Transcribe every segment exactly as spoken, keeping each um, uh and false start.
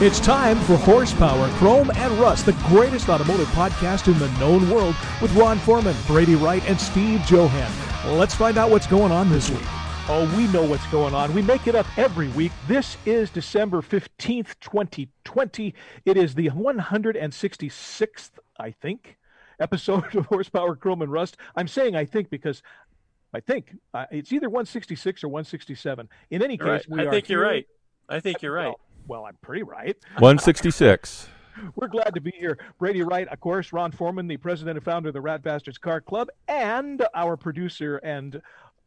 It's time for Horsepower, Chrome, and Rust, the greatest automotive podcast in the known world, with Ron Foreman, Brady Wright, and Steve Johan. Let's find out what's going on this week. Oh, we know what's going on. We make it up every week. This is December fifteenth, twenty twenty. It is the one hundred sixty-sixth, I think, episode of Horsepower, Chrome, and Rust. I'm saying I think because I think uh, it's either one sixty-six or one sixty-seven. In any You're case, right. we I are think you're here. right. I think you're right. Well, well, I'm pretty right. one sixty-six. We're glad to be here. Brady Wright, of course, Ron Foreman, the president and founder of the Rat Bastards Car Club, and our producer and,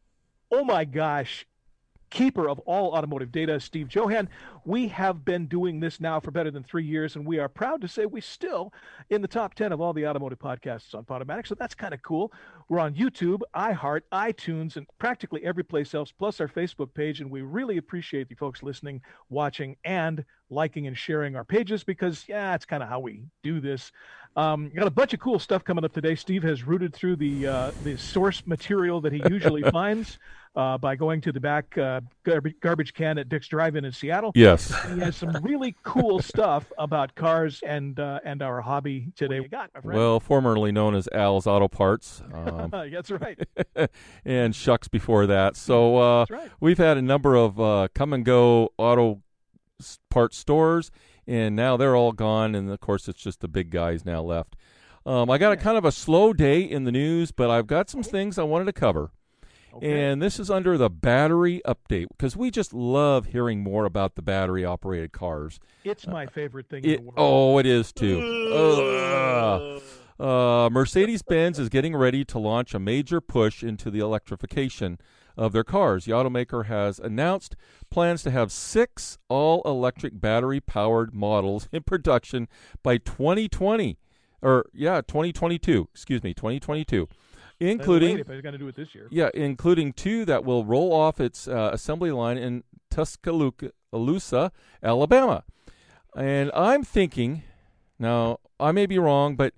oh my gosh, keeper of all automotive data, Steve Johan. We have been doing this now for better than three years, and we are proud to say we still in the top ten of all the automotive podcasts on Podomatic, so that's kind of cool. We're on YouTube, iHeart, iTunes, and practically every place else, plus our Facebook page, and we really appreciate you folks listening, watching, and liking and sharing our pages because, yeah, it's kind of how we do this. Um, got a bunch of cool stuff coming up today. Steve has rooted through the uh, the source material that he usually finds uh, by going to the back uh, garbage, garbage can at Dick's Drive-In in Seattle. Yes. He has some really cool stuff about cars and uh, and our hobby today. We got, my friend. Well, formerly known as Al's Auto Parts. Um, That's right. and Shucks before that. So uh, That's right. we've had a number of uh, come-and-go auto s- parts stores, and now they're all gone, and, of course, it's just the big guys now left. Um, I got a kind of a slow day in the news, but I've got some things I wanted to cover. Okay. And this is under the battery update, because we just love hearing more about the battery-operated cars. It's my favorite thing It, in the world. oh, it is too. Ugh. Uh, Mercedes-Benz is getting ready to launch a major push into the electrification of their cars. The automaker has announced plans to have six all-electric battery-powered models in production by twenty twenty. Or, yeah, twenty twenty-two. Excuse me, twenty twenty-two. Including, if I was going to do it this year. yeah, including two that will roll off its uh, assembly line in Tuscaloosa, Alabama. And I'm thinking, now, I may be wrong, but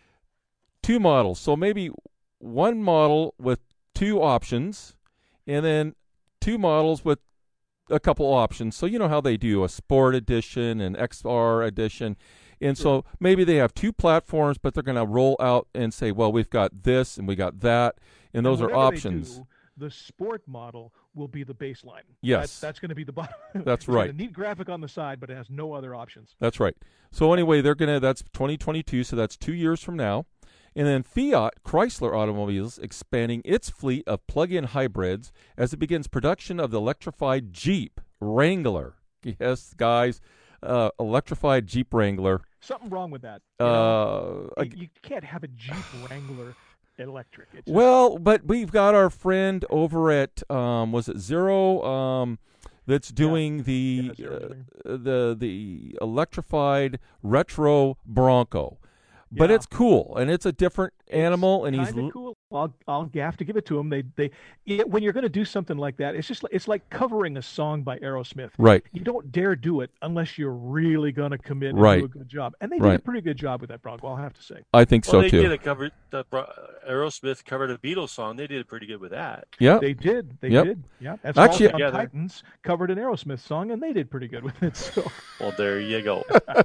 two models. So maybe one model with two options, and then two models with a couple options. So you know how they do a Sport Edition and X R Edition. And so maybe they have two platforms, but they're going to roll out and say, well, we've got this and we got that, and those And are whatever they options. do, the Sport model will be the baseline. Yes. That's, that's going to be the bottom. That's It's right. got a neat graphic on the side, but it has no other options. That's right. So anyway, they're going to, that's twenty twenty-two, so that's two years from now. And then Fiat Chrysler Automobiles expanding its fleet of plug-in hybrids as it begins production of the electrified Jeep Wrangler. Yes, guys, uh, electrified Jeep Wrangler. Something wrong with that. You, know? Uh, you, you can't have a Jeep Wrangler electric. It's just- well, but we've got our friend over at, um, was it Zero, um, that's doing the, Yeah, Zero uh, doing. the the electrified retro Bronco. But Yeah. it's cool, and it's a different animal, and he's Kinda l- cool. I'll I'll have to give it to them. They they it, when you're going to do something like that, it's just like, it's like covering a song by Aerosmith. right. You don't dare do it unless you're really going to commit and Right. do a good job. And they did Right. a pretty good job with that Bronco, I'll have to say. I think Well, so they too. did a cover. The Bro- Aerosmith covered a Beatles song. They did pretty good with that. Yeah, They did. They Yep. did. Yeah. And Actually- Small Town Together. Titans covered an Aerosmith song, and they did pretty good with it. So Well, there you go.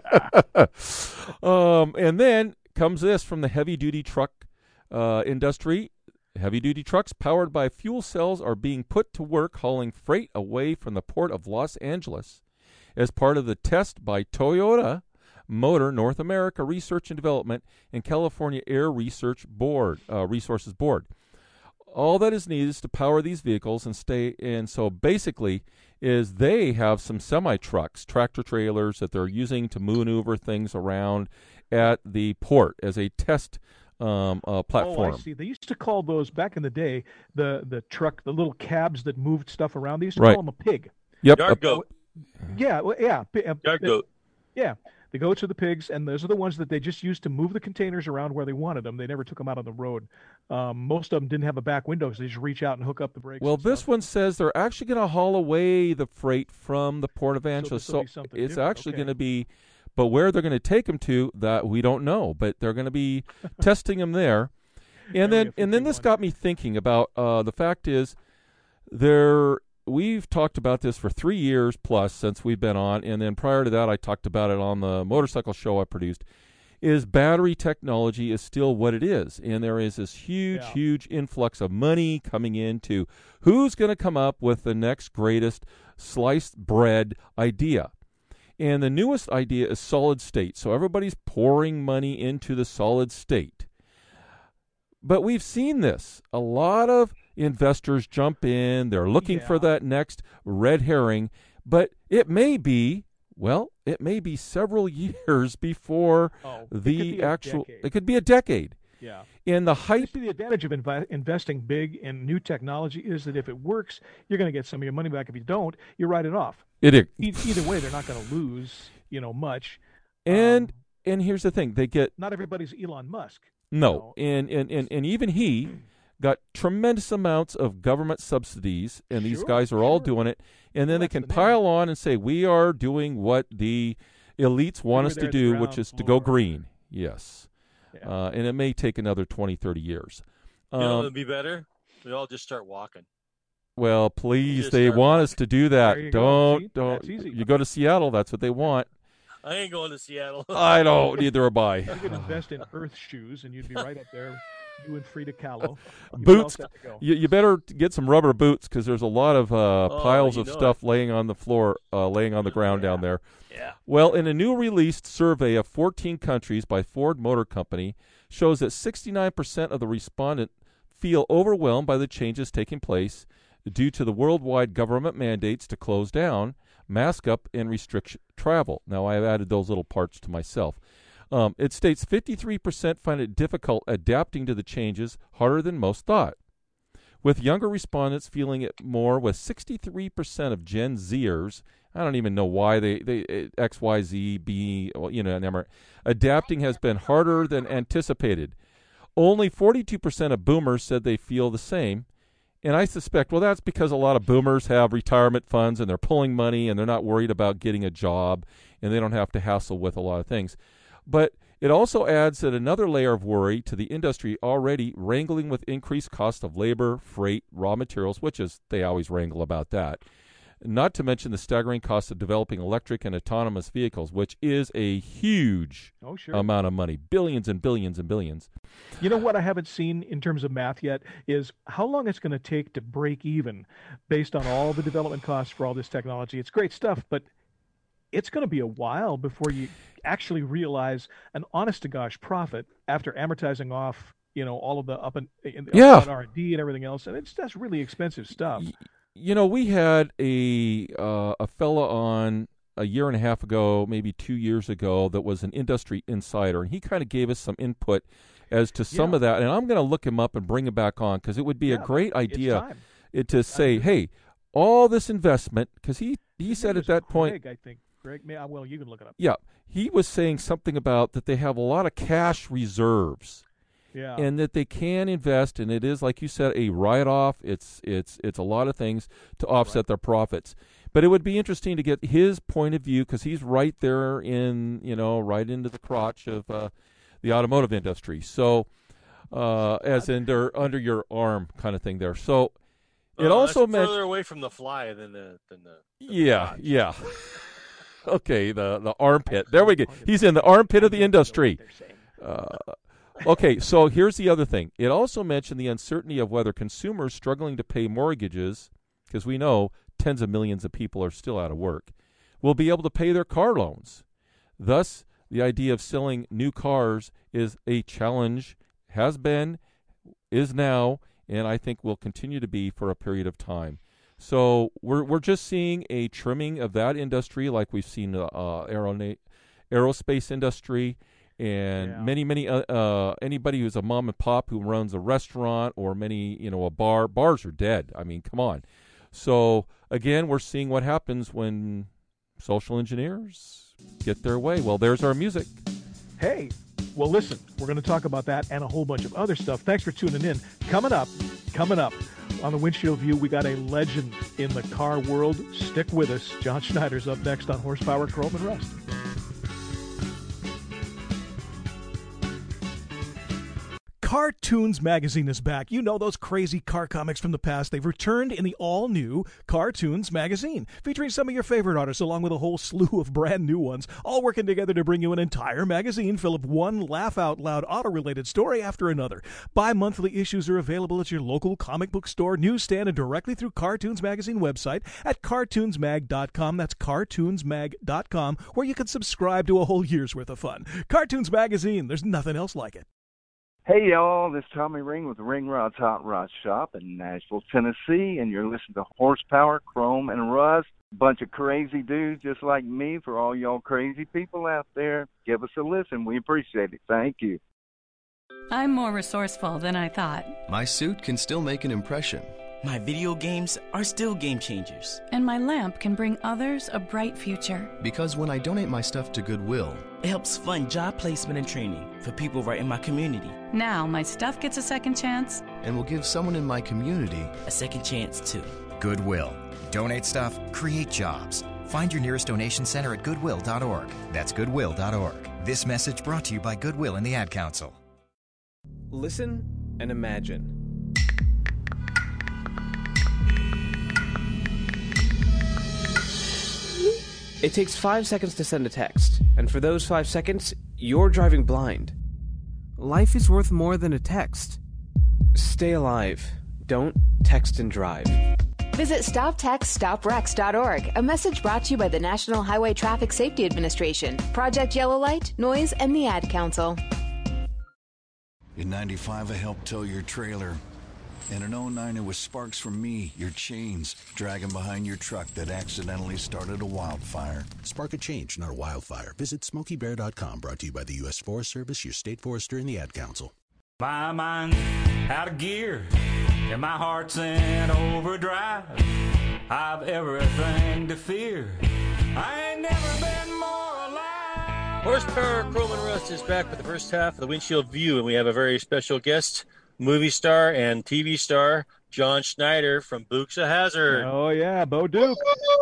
um, and then comes this from the heavy-duty truck uh, industry. Heavy-duty trucks powered by fuel cells are being put to work hauling freight away from the port of Los Angeles as part of the test by Toyota Motor North America Research and Development and California Air Research Board uh, Resources Board. All that is needed is to power these vehicles and stay. And so basically, is they have some semi trucks, tractor trailers that they're using to maneuver things around at the port as a test um, uh, platform. Oh, I see. They used to call those back in the day the the truck, the little cabs that moved stuff around. They used to Right. call them a pig. Yep. Yard goat. Yeah, well, yeah, pi- uh, Yard uh, goat. yeah. The goats are the pigs, and those are the ones that they just used to move the containers around where they wanted them. They never took them out on the road. Um, most of them didn't have a back window, so they just reach out and hook up the brakes. Well, and this stuff. one says they're actually going to haul away the freight from the Port of Angeles. this'll So, be something it's different, actually okay. going to be, but where they're going to take them to, that we don't know. But they're going to be testing them there. And Area then, and then this fifty-one. got me thinking about uh, the fact is, there we've talked about this for three years plus since we've been on, and then prior to that, I talked about it on the motorcycle show I produced. Is battery technology is still what it is, and there is this huge, Yeah. huge influx of money coming into who's going to come up with the next greatest sliced bread idea. And the newest idea is solid state, so everybody's pouring money into the solid state. But we've seen this. A lot of investors jump in, they're looking Yeah. for that next red herring, but it may be Well, it may be several years before Oh, it the could be a actual. decade. It could be a decade. Yeah. And the I hype. see the advantage of invi- investing big in new technology is that if it works, you're going to get some of your money back. If you don't, you write it off. It, it E- either way, they're not going to lose, you know, much. and Um, and here's the thing: they get not everybody's Elon Musk. no, know. and, and and and even he got tremendous amounts of government subsidies, and these Sure, guys are all sure. doing it. And then Well, they that's can the name. pile on and say, "We are doing what the elites want were us there to at the do, ground which is to go floor." green." Yes, Yeah. uh, and it may take another twenty, thirty years. You know, Um, it'd be better. We all just start walking. Well, please, just they start want walking. us to do that. There you go. Don't, See? don't. That's easy. You go to Seattle, that's what they want. I ain't going to Seattle. I don't. Neither am I. You could invest in Earth shoes, and you'd be right up there, you and Frida Kahlo. You'd be Boots. all set to go. You, you better get some rubber boots because there's a lot of uh, Oh, piles you of know stuff laying on the floor, uh, laying on the ground Yeah. down there. Yeah. Well, in a new released survey of fourteen countries by Ford Motor Company, shows that sixty-nine percent of the respondent feel overwhelmed by the changes taking place due to the worldwide government mandates to close down, mask up, and restrict travel. Now, I have added those little parts to myself. Um, it states fifty-three percent find it difficult adapting to the changes, harder than most thought. With younger respondents feeling it more, with sixty-three percent of Gen Zers, I don't even know why they, they X, Y, Z, B, well, you know, number, adapting has been harder than anticipated. Only forty-two percent of boomers said they feel the same. And I suspect, well, that's because a lot of boomers have retirement funds and they're pulling money and they're not worried about getting a job and they don't have to hassle with a lot of things. But it also adds that another layer of worry to the industry already wrangling with increased cost of labor, freight, raw materials, which is they always wrangle about that. Not to mention the staggering cost of developing electric and autonomous vehicles, which is a huge Oh, sure. amount of money, billions and billions and billions. You know what I haven't seen in terms of math yet is how long it's going to take to break even based on all the development costs for all this technology. It's great stuff, but it's going to be a while before you actually realize an honest-to-gosh profit after amortizing off, you know, all of the up and in, Yeah. R and D and everything else. And it's that's really expensive stuff. Y- You know, we had a uh, a fella on a year and a half ago, maybe two years ago, that was an industry insider, and he kind of gave us some input as to some Yeah. of that. And I'm going to look him up and bring him back on because it would be Yeah, a great it's idea time. it, to say, agree. hey, all this investment, because he, he His said name at is that point, Greg, I think. Greg, may, well, you can look it up. yeah, he was saying something about that they have a lot of cash reserves. Yeah. And that they can invest, and it is, like you said, a write-off. It's it's it's a lot of things to offset Right. their profits. But it would be interesting to get his point of view because he's right there in you know right into the crotch of uh, the automotive industry. So, uh, as in they're under your arm kind of thing there. So, it Uh, also that's meant further away from the fly than the than the. than the yeah crotch. yeah. Okay, the the armpit. There we go. He's in the armpit of the industry. Uh, okay, so here's the other thing. It also mentioned the uncertainty of whether consumers struggling to pay mortgages, because we know tens of millions of people are still out of work, will be able to pay their car loans. Thus, the idea of selling new cars is a challenge, has been, is now, and I think will continue to be for a period of time. So we're we're just seeing a trimming of that industry, like we've seen the uh, aerona- aerospace industry. And Yeah. many, many, uh, uh, anybody who's a mom and pop who runs a restaurant or many, you know, a bar, bars are dead. I mean, come on. So again, we're seeing what happens when social engineers get their way. Well, there's our music. Hey, well, listen, we're going to talk about that and a whole bunch of other stuff. Thanks for tuning in. Coming up, coming up on the Windshield View, we got a legend in the car world. Stick with us. John Schneider's up next on Horsepower, Chrome, and Rust. Cartoons Magazine is back. You know those crazy car comics from the past. They've returned in the all-new Cartoons Magazine, featuring some of your favorite artists along with a whole slew of brand new ones, all working together to bring you an entire magazine full of one laugh-out-loud auto-related story after another. Bi-monthly issues are available at your local comic book store, newsstand, and directly through Cartoons Magazine website at cartoons mag dot com. That's cartoons mag dot com, where you can subscribe to a whole year's worth of fun. Cartoons Magazine, there's nothing else like it. Hey, y'all, this is Tommy Ring with Ring Rod's Hot Rod Shop in Nashville, Tennessee, and you're listening to Horsepower, Chrome, and Rust. Bunch of crazy dudes just like me. For all y'all crazy people out there, give us a listen. We appreciate it. Thank you. I'm more resourceful than I thought. My suit can still make an impression. My video games are still game changers. And my lamp can bring others a bright future. Because when I donate my stuff to Goodwill, it helps fund job placement and training for people right in my community. Now my stuff gets a second chance. And will give someone in my community a second chance too. Goodwill. Donate stuff, create jobs. Find your nearest donation center at goodwill dot org. That's goodwill dot org. This message brought to you by Goodwill and the Ad Council. Listen and imagine. It takes five seconds to send a text, and for those five seconds, you're driving blind. Life is worth more than a text. Stay alive. Don't text and drive. Visit stop text stop wrecks dot org, a message brought to you by the National Highway Traffic Safety Administration, Project Yellow Light, Noise, and the Ad Council. In ninety-five, I helped tow your trailer. And in oh nine, it was sparks from me, your chains, dragging behind your truck that accidentally started a wildfire. Spark a change, not a wildfire. Visit smokey bear dot com, brought to you by the U S Forest Service, your state forester, and the Ad Council. My mind's out of gear, and my heart's in overdrive. I've everything to fear. I ain't never been more alive. Horsepower, Chrome, and Rust is back with the first half of the Windshield View, and we have a very special guest, movie star and T V star John Schneider from Dukes of Hazzard. Oh yeah, Bo Duke.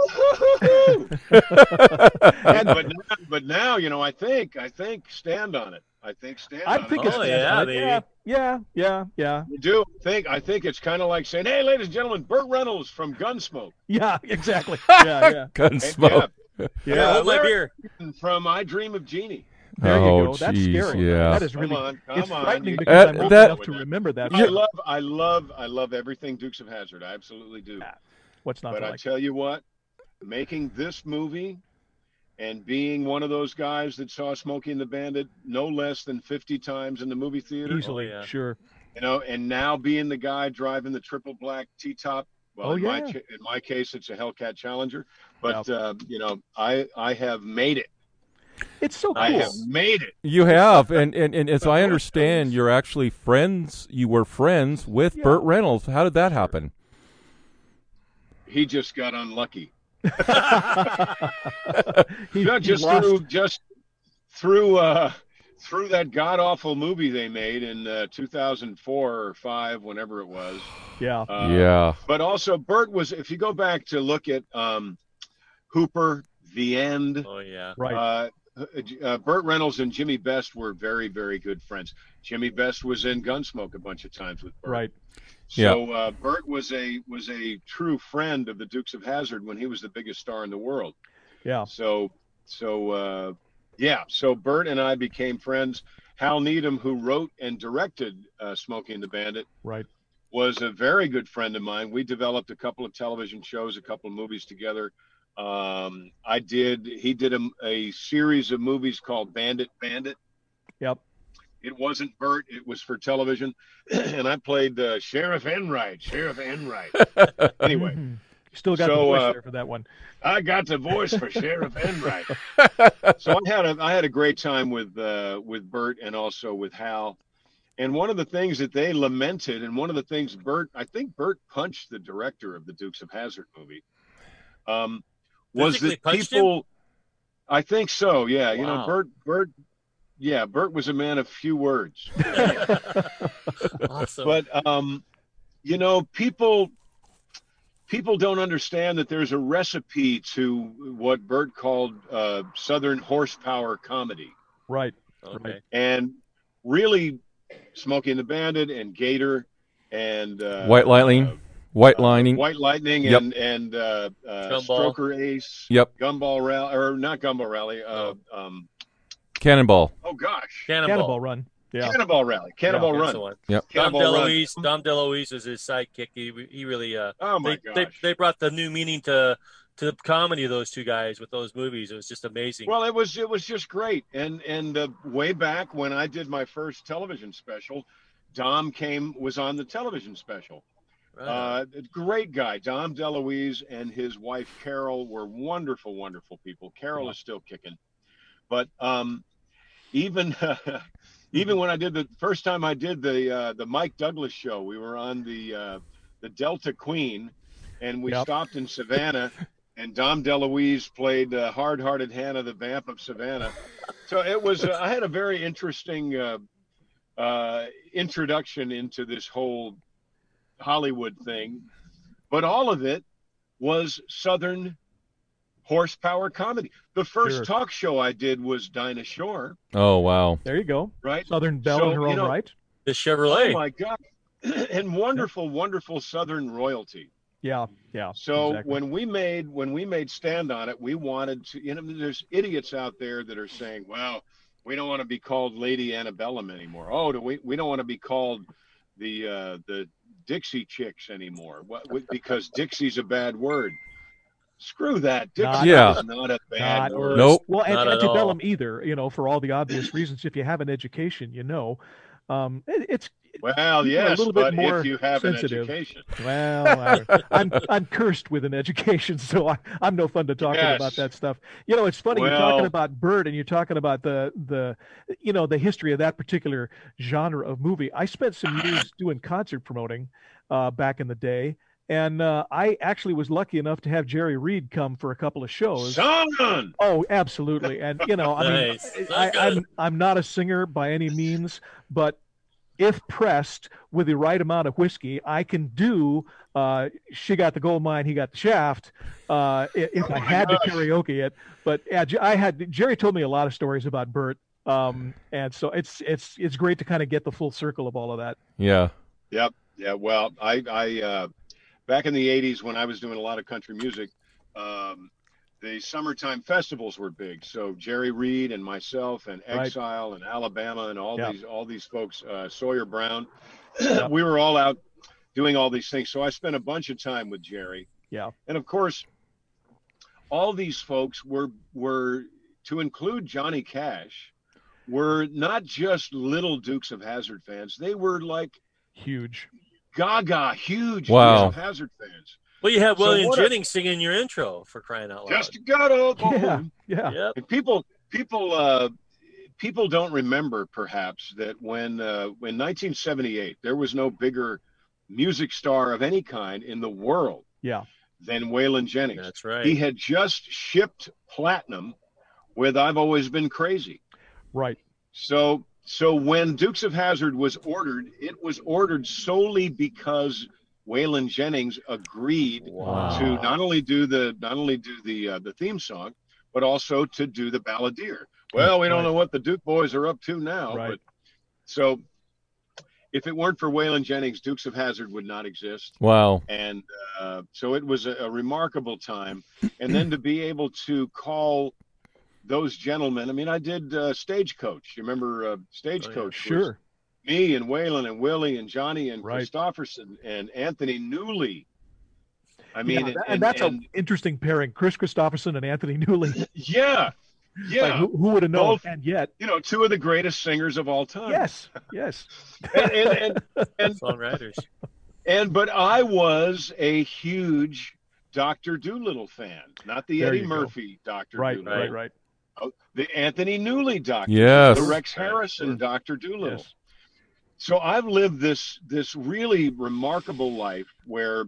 and, but, now, but now, you know, I think I think stand on it. I think stand I on think it. it's oh, stand yeah, on it. yeah, yeah, yeah, yeah. You do think I think it's kind of like saying, "Hey, ladies and gentlemen, Burt Reynolds from Gunsmoke." Yeah, exactly. Yeah, yeah. Gunsmoke. Yeah, yeah. yeah Hold my beer. From I Dream of Jeannie. There oh, you go. That's geez, scary. Yeah. That is really. Come on, come it's on. frightening You, because uh, I'm old that, enough to remember that. I love, I love, I love everything Dukes of Hazzard. I absolutely do. Yeah. What's not but to I like? tell you what, making this movie and being one of those guys that saw Smokey and the Bandit no less than fifty times in the movie theater. Easily, oh, yeah. sure. You know, and now being the guy driving the triple black T-top. Well, oh, in, yeah. my, in my case, it's a Hellcat Challenger. But, yeah. uh, you know, I, I have made it. It's so cool. I have made it. You have, and, and, and as I understand, you're actually friends, you were friends with yeah. Burt Reynolds. How did that happen? He just got unlucky. he, no, just lost. through just through uh, through that god awful movie they made in uh, two thousand four or five, whenever it was. Yeah, uh, yeah. But also, Burt was. If you go back to look at um, Hooper, The End. Oh yeah, right. Uh, uh, Burt Reynolds and Jimmy Best were very, very good friends. Jimmy Best was in Gunsmoke a bunch of times with Burt. Right. So uh, Burt was a was a true friend of the Dukes of Hazzard when he was the biggest star in the world. Yeah. So so uh, yeah. So Burt and I became friends. Hal Needham, who wrote and directed uh, Smokey and the Bandit, right, was a very good friend of mine. We developed a couple of television shows, a couple of movies together. Um, I did. He did a, a series of movies called Bandit Bandit. Yep. It wasn't Burt. It was for television, and I played uh, Sheriff Enright. Sheriff Enright. Anyway, you still got so, the voice uh, there for that one. I got the voice for Sheriff Enright. So I had a I had a great time with uh, with Burt and also with Hal. And one of the things that they lamented, and one of the things Burt, I think Burt punched the director of the Dukes of Hazzard movie. Um, was Physically that punched people? him? I think so. Yeah, you know, Wow. Burt Burt. Yeah, Burt was a man of few words. Awesome. But um, you know, people people don't understand that there's a recipe to what Burt called uh, Southern horsepower comedy. Right. Okay. Right. And really, Smokey and the Bandit and Gator and uh, White Lightning. Uh, White uh, Lightning. White Lightning Yep. and and uh, uh, Gumball. Stroker Ace. Yep. Gumball Rally or not Gumball Rally. Uh, um, Cannonball. oh gosh. Cannonball. Cannonball Run. Yeah. Cannonball Rally. Cannonball That's Run. the one. Yep. Dom Cannonball Run. DeLuise. Dom DeLuise was his sidekick. He he really. Uh, Oh my they, they gosh. they brought the new meaning to to the comedy of those two guys with those movies. It was just amazing. Well, it was it was just great, and and uh, way back when I did my first television special, Dom came was on the television special. Right. Uh, great guy, Dom DeLuise, and his wife Carol were wonderful, wonderful people. Carol is still kicking, but um, even even when I did the first time I did the uh, the Mike Douglas show, we were on the uh, the Delta Queen, and we Yep. stopped in Savannah. And Dom DeLuise played uh, hard-hearted Hannah, the vamp of Savannah. So it was. Uh, I had a very interesting uh, uh, introduction into this whole Hollywood thing, but all of it was Southern horsepower comedy. The first Sure. talk show I did was Dinah Shore, Oh, wow. There you go. right? Southern Belle So, in her you own know, right. The Oh Chevrolet. my God! And wonderful, wonderful Southern royalty. Yeah, yeah. So exactly. when we made when we made Stand on It, we wanted to. You know, there's idiots out there that are saying, "Well, we don't want to be called Lady Antebellum anymore. Oh, do we? We don't want to be called the uh, the Dixie Chicks anymore. What? we- Because Dixie's a bad word. Screw that. Dixie Not- Yeah. is not a bad Not- word. Nope. Well, and Not at antebellum all. either, you know, for all the obvious reasons. If you have an education, you know, um, it, it's Well, people are a yes, little bit but more if you have sensitive. an education, well, I, I'm I'm cursed with an education, so I, I'm no fun to talk Yes. about that stuff. You know, it's funny you're Well- talking about Bird and you're talking about the the, you know, the history of that particular genre of movie. I spent some years doing concert promoting uh, back in the day. And uh, I actually was lucky enough to have Jerry Reed come for a couple of shows. son. Oh, absolutely. And you know, I mean, Nice. I, That's I'm good. I'm not a singer by any means, but if pressed with the right amount of whiskey, I can do. Uh, she got the gold mine, he got the shaft. Uh, i- if I had to karaoke it, but yeah, J- I had Jerry told me a lot of stories about Bert, um, and so it's it's it's great to kind of get the full circle of all of that. Yeah. Yep. Yeah. Well, I, I, uh, back in the eighties when I was doing a lot of country music, um, the summertime festivals were big. So Jerry Reed and myself and Right. Exile and Alabama and all Yeah. these, all these folks, uh, Sawyer Brown, Yeah. we were all out doing all these things. So I spent a bunch of time with Jerry. Yeah. And of course, all these folks were, were to include Johnny Cash, were not just little Dukes of Hazzard fans. They were like Huge. gaga, huge Wow. Dukes of Hazzard fans. Well, you have So William what a- Jennings singing your intro for crying out loud. Just got up. Yeah. Yeah. Yep. And people, people, uh, people don't remember perhaps that when uh, in nineteen seventy-eight there was no bigger music star of any kind in the world Yeah. than Waylon Jennings. That's right. He had just shipped platinum with "I've Always Been Crazy." Right. So, so when Dukes of Hazzard was ordered, it was ordered solely because Waylon Jennings agreed Wow. to not only do the not only do the uh, the theme song, but also to do the balladeer. Well, we don't Right. know what the Duke boys are up to now, Right. but so if it weren't for Waylon Jennings, Dukes of Hazzard would not exist. Wow. And uh, so it was a, a remarkable time. And then to be able to call those gentlemen, I mean, I did uh, Stagecoach. You remember uh, Stagecoach? Sure. was me and Waylon and Willie and Johnny and Right. Christopherson and Anthony Newley. I mean, Yeah, and, that- and that's and- an interesting pairing. Chris Christopherson and Anthony Newley. yeah, yeah. Like, who, who would have known? Both- And yet, you know, two of the greatest singers of all time. yes, yes. and, and, and, and Songwriters. And but I was a huge Doctor Dolittle fan, not the There Eddie you go. Murphy Doctor Right, Dolittle, right, right. Oh, the Anthony Newley Doctor, Yes. the Rex Harrison Doctor Dolittle. Yes. So I've lived this this really remarkable life where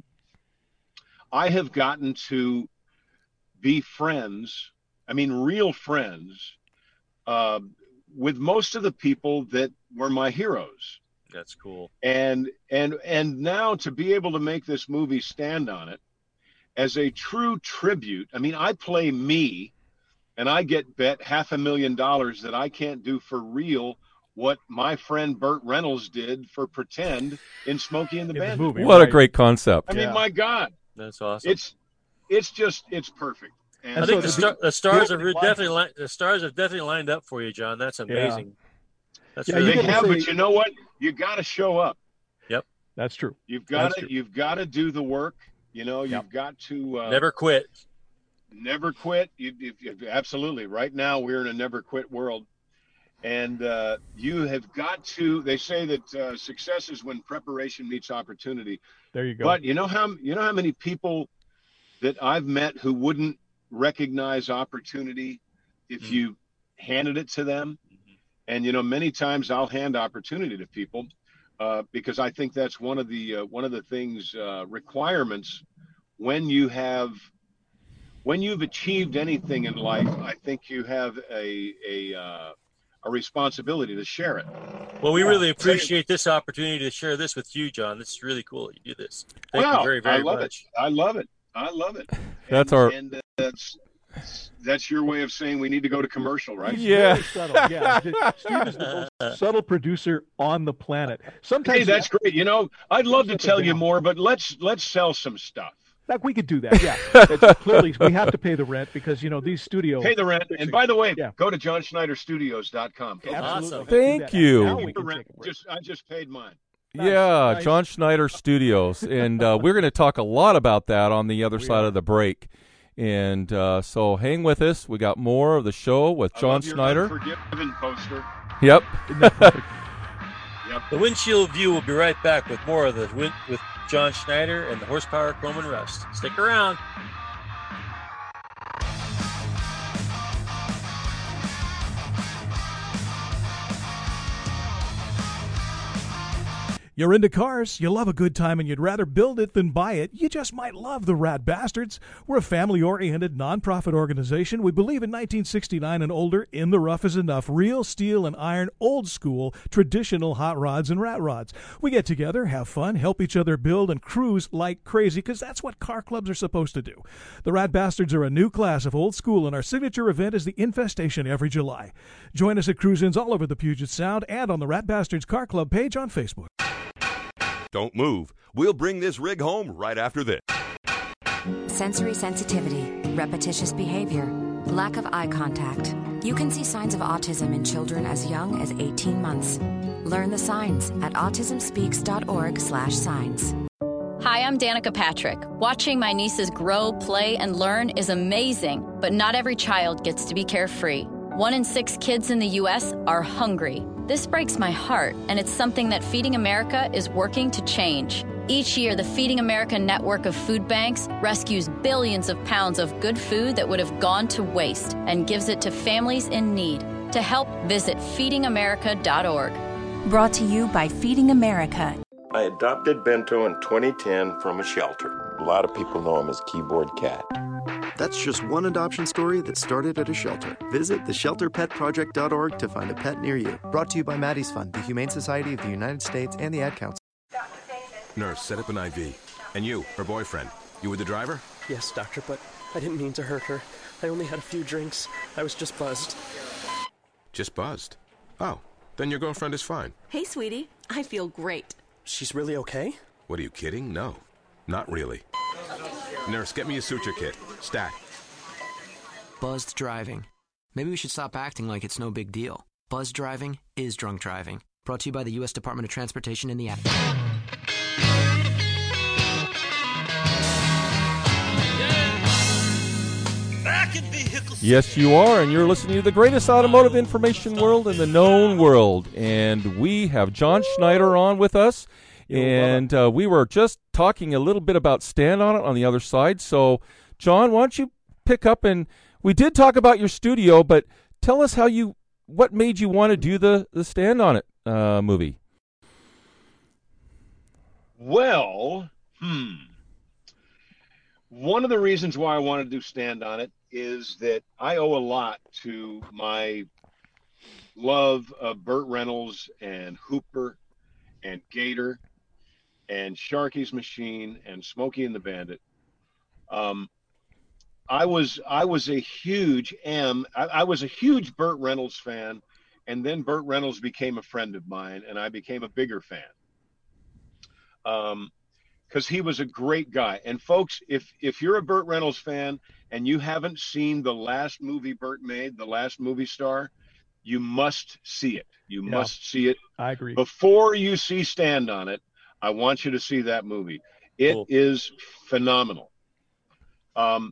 I have gotten to be friends, I mean real friends, uh, with most of the people that were my heroes. That's cool. and and and now to be able to make this movie Stand on It as a true tribute. I mean, I play me and I get bet half a million dollars that I can't do for real what my friend Burt Reynolds did for Pretend in Smokey and the Bandit. Movie, what right. a great concept. I mean, yeah. my God. That's awesome. It's it's just it's perfect. And I think so the, star, the stars have definitely li- the stars have definitely lined up for you, John. That's amazing. Yeah. That's yeah, really they have, cool. but you know what? You got to show up. Yep, that's true. You've got that's to true. you've got to do the work. You know, you've yep. got to uh, never quit. Never quit. You, you, you, absolutely. Right now, we're in a never quit world, and uh, you have got to. They say that uh, success is when preparation meets opportunity. There you go. But you know how you know how many people that I've met who wouldn't recognize opportunity if mm-hmm. you handed it to them. Mm-hmm. And, you know, many times I'll hand opportunity to people uh, because I think that's one of the uh, one of the things uh, requirements when you have when you've achieved anything in life. I think you have a a uh, a responsibility to share it. Well, we really appreciate this opportunity to share this with you, John. This is really cool that you do this. Thank wow, you very, very I love much. It. I love it. I love it. That's and, our. And uh, that's that's your way of saying we need to go to commercial, right? Yeah. Subtle. Yeah. Steve is the most subtle producer on the planet. Sometimes. Hey, that's great. You know, I'd love to tell you more, but let's let's sell some stuff. Like we could do that. Yeah. It's, clearly, we have to pay the rent because you know these studios. Pay the rent. And by the way, yeah. go to john schneider studios dot com. Awesome. Thank you. Now we can take just I just paid mine. Nice, yeah, nice. John Schneider Studios, and uh, we're going to talk a lot about that on the other we side are. of the break. And uh, so hang with us. We got more of the show with I John love your Schneider. Unforgiven poster. Yep. Yep. The Windshield View will be right back with more of the win- with John Schneider and the Horsepower Chrome and Rust. Stick around. You're into cars, you love a good time, and you'd rather build it than buy it. You just might love the Rat Bastards. We're a family-oriented, nonprofit organization. We believe in nineteen sixty-nine and older, in the rough is enough. Real steel and iron, old school, traditional hot rods and rat rods. We get together, have fun, help each other build, and cruise like crazy, because that's what car clubs are supposed to do. The Rat Bastards are a new class of old school, and our signature event is the Infestation every July. Join us at cruise-ins all over the Puget Sound and on the Rat Bastards Car Club page on Facebook. Don't move. We'll bring this rig home right after this. Sensory sensitivity, repetitious behavior, lack of eye contact. You can see signs of autism in children as young as eighteen months. Learn the signs at autism speaks dot org slash signs. Hi, I'm Danica Patrick. Watching my nieces grow, play, and learn is amazing, but not every child gets to be carefree. One in six kids in the U S are hungry. This breaks my heart, and it's something that Feeding America is working to change. Each year, the Feeding America network of food banks rescues billions of pounds of good food that would have gone to waste and gives it to families in need. To help, visit feeding america dot org. Brought to you by Feeding America. I adopted Bento in twenty ten from a shelter. A lot of people know him as Keyboard Cat. That's just one adoption story that started at a shelter. Visit the shelter pet project dot org to find a pet near you. Brought to you by Maddie's Fund, the Humane Society of the United States, and the Ad Council. Nurse, set up an I V. And you, her boyfriend, you were the driver? Yes, doctor, but I didn't mean to hurt her. I only had a few drinks. I was just buzzed. Just buzzed? Oh, then your girlfriend is fine. Hey, sweetie. I feel great. She's really okay? What, are you kidding? No, not really. Nurse, get me a suture kit. Stat. Buzzed driving. Maybe we should stop acting like it's no big deal. Buzzed driving is drunk driving. Brought to you by the U S Department of Transportation and the Ad. Yes, you are, and you're listening to the greatest automotive information world in the known world. And we have John Schneider on with us. And uh, we were just talking a little bit about Stand On It on the other side. So, John, why don't you pick up? And we did talk about your studio, but tell us how you, what made you want to do the, the Stand On It uh, movie? Well, hmm. One of the reasons why I wanted to do Stand On It is that I owe a lot to my love of Burt Reynolds and Hooper and Gator and Sharky's Machine and Smokey and the Bandit. Um, I was I was a huge M. I, I was a huge Burt Reynolds fan, and then Burt Reynolds became a friend of mine, and I became a bigger fan. Um, because he was a great guy. And folks, if if you're a Burt Reynolds fan and you haven't seen the last movie Burt made, The Last Movie Star, you must see it. You Yeah. must see it. I agree. Before you see Stand on It, I want you to see that movie. It Cool. is phenomenal. Um,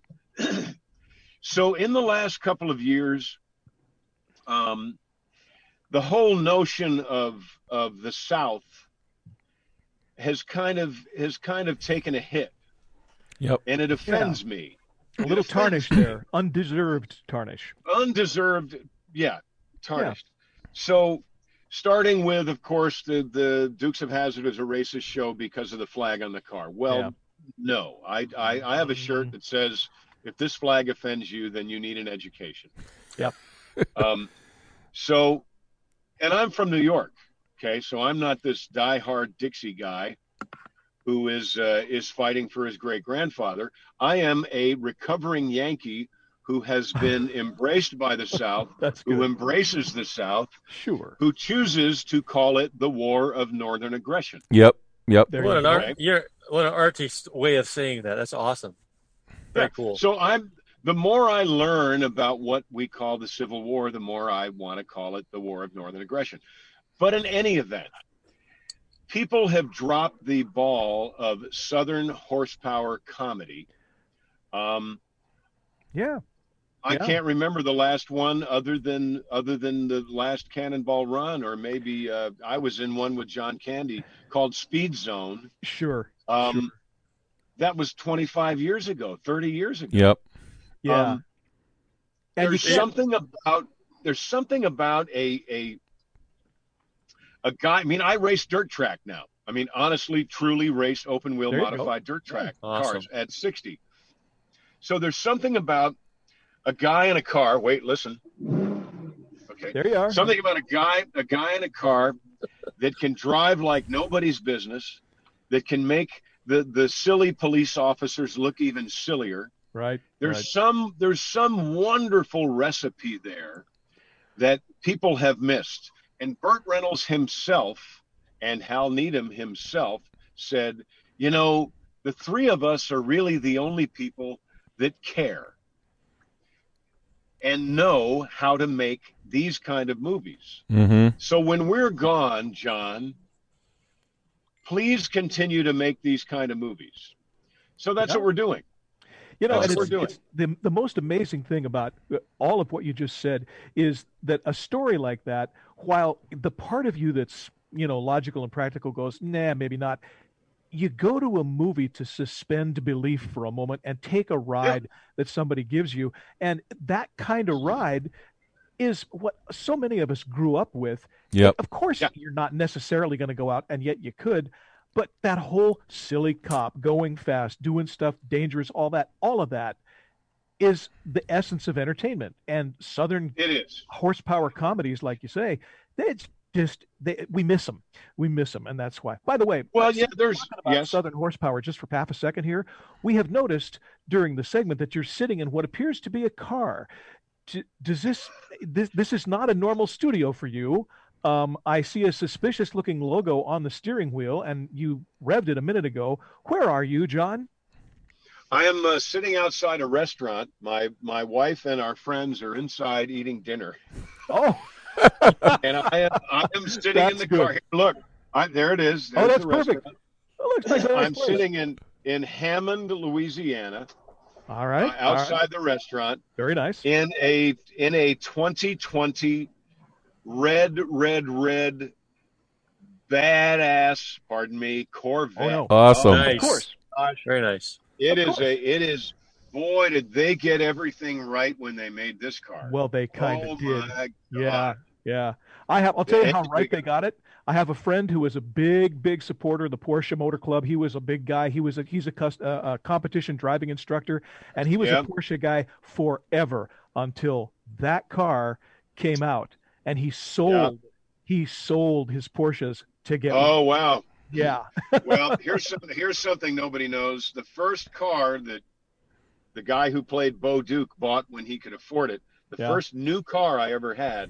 so in the last couple of years, um, the whole notion of of the South has kind of has kind of taken a hit, Yep. and it offends me. A It little offends tarnish me. there, undeserved tarnish. Undeserved, yeah, tarnished. So, starting with, of course, the the Dukes of Hazzard is a racist show because of the flag on the car. Well, Yeah. no, I, I I have a shirt that says, if this flag offends you, then you need an education. Yep. Um, so, and I'm from New York. Okay, so I'm not this diehard Dixie guy who is uh, is fighting for his great grandfather. I am a recovering Yankee who has been embraced by the South, That's who good. embraces the South, Sure. who chooses to call it the War of Northern Aggression. Yep. Yep. There What you an go. art, you're, what an artist way of saying that. That's awesome. Very Yeah. cool. So I'm the more I learn about what we call the Civil War, the more I want to call it the War of Northern Aggression. But in any event, people have dropped the ball of Southern horsepower comedy. Um, Yeah. I Yeah. can't remember the last one other than other than the last Cannonball Run, or maybe uh, I was in one with John Candy called Speed Zone. Sure. Um, Sure. That was twenty-five years ago, thirty years ago. Yep. Yeah. Um, And you there's can't- something about there's something about a a a guy. I mean, I race dirt track now. I mean, honestly, truly race open wheel There you modified dirt track Awesome. cars at sixty. So there's something about a guy in a car. Wait, listen. Okay. There you are. Something about a guy, a guy in a car that can drive like nobody's business, that can make the the silly police officers look even sillier. Right. There's right. some there's some wonderful recipe there that people have missed. And Burt Reynolds himself and Hal Needham himself said, you know, the three of us are really the only people that care and know how to make these kind of movies. Mm-hmm. So when we're gone, John, please continue to make these kind of movies. So that's Yeah. what we're doing. You know, That's and what it's, we're doing. it's the the most amazing thing about uh, all of what you just said is that a story like that, while the part of you that's, you know, logical and practical goes, nah, maybe not. You go to a movie to suspend belief for a moment and take a ride that somebody gives you, and that kind of ride is what so many of us grew up with. Yep. Of course, you're not necessarily going to go out, and yet you could. But that whole silly cop going fast, doing stuff dangerous, all that, all of that is the essence of entertainment. And Southern It is. horsepower comedies, like you say, it's just they, we miss them. We miss them, and that's why. By the way, Well, yeah, there's talking about yes. Southern horsepower just for half a second here. We have noticed during the segment that you're sitting in what appears to be a car. D- Does this this this is not a normal studio for you? Um, I see a suspicious-looking logo on the steering wheel, and you revved it a minute ago. Where are you, John? I am uh, sitting outside a restaurant. My my wife and our friends are inside eating dinner, Oh, and I am I am sitting That's in the good. car. Look, I, there it is. oh, There's that's the perfect. restaurant. It looks like a nice I'm place. sitting in in Hammond, Louisiana, All right, uh, all outside right. the restaurant Very nice. in a in a twenty twenty red red red badass, pardon me, Corvette. Oh no, Awesome. Nice. of course. Gosh, Very nice. it Of is course. a it is. Boy, did they get everything right when they made this car. Well, they kind of oh did. my Yeah, God. yeah. I have. I'll tell you They- how right they got it. I have a friend who is a big, big supporter of the Porsche Motor Club. He was a big guy. He was a he's a, cus- uh, a competition driving instructor, and he was Yeah. a Porsche guy forever until that car came out, and he sold he sold his Porsches to get. Oh wow. Yeah. Well, here's something. Here's something nobody knows. The first car that the guy who played Bo Duke bought when he could afford it, the Yeah. first new car I ever had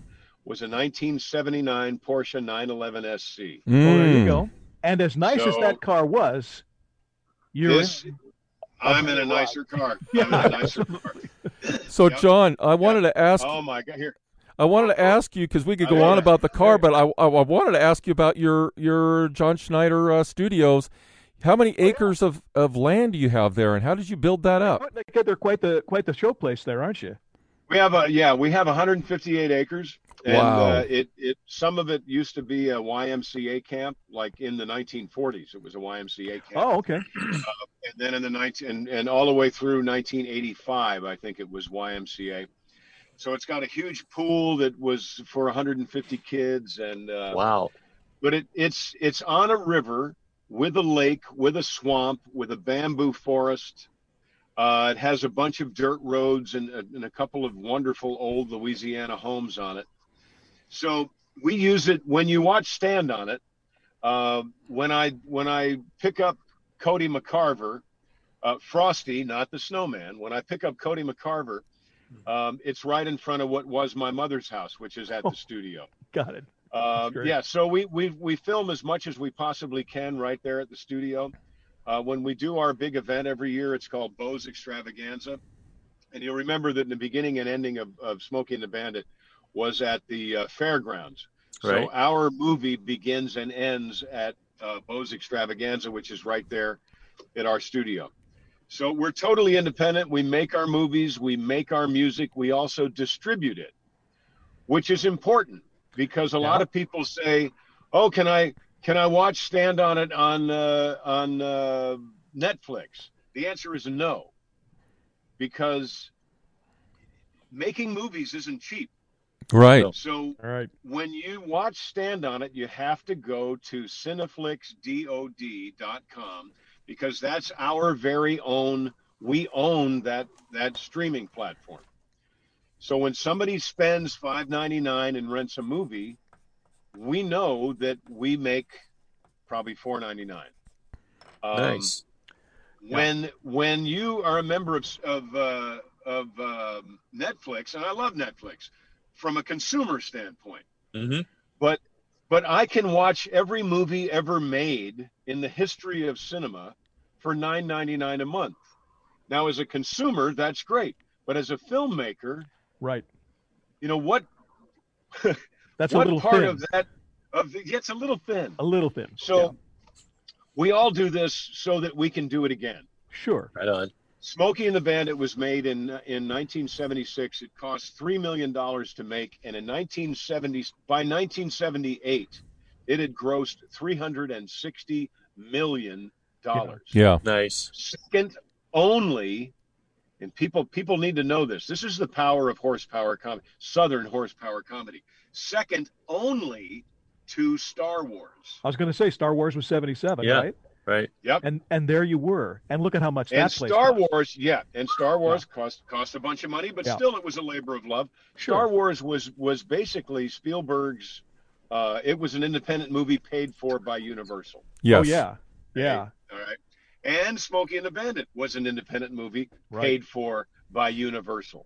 was a nineteen seventy-nine Porsche nine eleven S C. Mm. Oh, there you go. And as nice So, as that car was, you're this, in, I'm in a nicer car. I'm in a nicer car. So, Yep. John, I wanted Yep. to ask. Oh my God! Here, I wanted to ask you because we could go Oh, on yeah. about the car, but I, I I wanted to ask you about your your John Schneider uh, Studios. How many acres of, of land do you have there, and how did you build that up? putting together quite the quite the showplace there, aren't you? we have a yeah, we have one hundred fifty-eight acres, and Wow. uh, it it some of it used to be a Y M C A camp, like in the nineteen forties. It was a Y M C A camp. Oh, okay. Uh, and then in the nineteen and, and all the way through nineteen eighty-five, I think it was Y M C A. So it's got a huge pool that was for one hundred fifty kids, and uh, Wow. but it it's it's on a river with a lake, with a swamp, with a bamboo forest. Uh, it has a bunch of dirt roads and, and a couple of wonderful old Louisiana homes on it. So we use it when you watch Stand on It. Uh, when I when I pick up Cody McCarver, uh, Frosty, not the snowman. When I pick up Cody McCarver, um, it's right in front of what was my mother's house, which is at Oh, the studio. got it. Uh, great. yeah, so we, we we film as much as we possibly can right there at the studio. Uh, when we do our big event every year, it's called Bo's Extravaganza. And you'll remember that in the beginning and ending of, of Smokey and the Bandit was at the uh, fairgrounds. Right. So our movie begins and ends at uh, Bo's Extravaganza, which is right there at our studio. So we're totally independent. We make our movies, we make our music, we also distribute it, which is important because a Yeah. lot of people say, "Oh, can I can I watch Stand on It on uh, on uh, Netflix?" The answer is no, because making movies isn't cheap. Right. So All right. when you watch Stand on It, you have to go to cineflix dot dot com because that's our very own. We own that that streaming platform. So when somebody spends five ninety-nine and rents a movie, we know that we make probably four ninety-nine. Um, Nice. When when you are a member of of uh, of um Netflix, and I love Netflix from a consumer standpoint, Mm-hmm. but but I can watch every movie ever made in the history of cinema for nine ninety-nine a month. Now, as a consumer, that's great, but as a filmmaker, Right. you know what? That's what a little part thin. of that? Of the, it's a little thin. A little thin. So yeah. we all do this so that we can do it again. Sure. Right on. Smokey and the Bandit was made in in nineteen seventy-six. It cost three million dollars to make, and in nineteen seventy by nineteen seventy-eight, it had grossed three hundred sixty million dollars. Yeah. Nice. Second only, and people people need to know this. This is the power of horsepower comedy, Southern horsepower comedy. Second only to Star Wars. I was going to say Star Wars was seventy-seven, Yeah. right? Right. Yep. And and there you were. And look at how much And that place Star cost. Wars, yeah, and Star Wars cost cost a bunch of money, but Yeah. still it was a labor of love. Sure. Star Wars was was basically Spielberg's. Uh, it was an independent movie paid for by Universal. Yes. Oh yeah. Yeah. All right, and Smokey and the Bandit was an independent movie Right. paid for by Universal.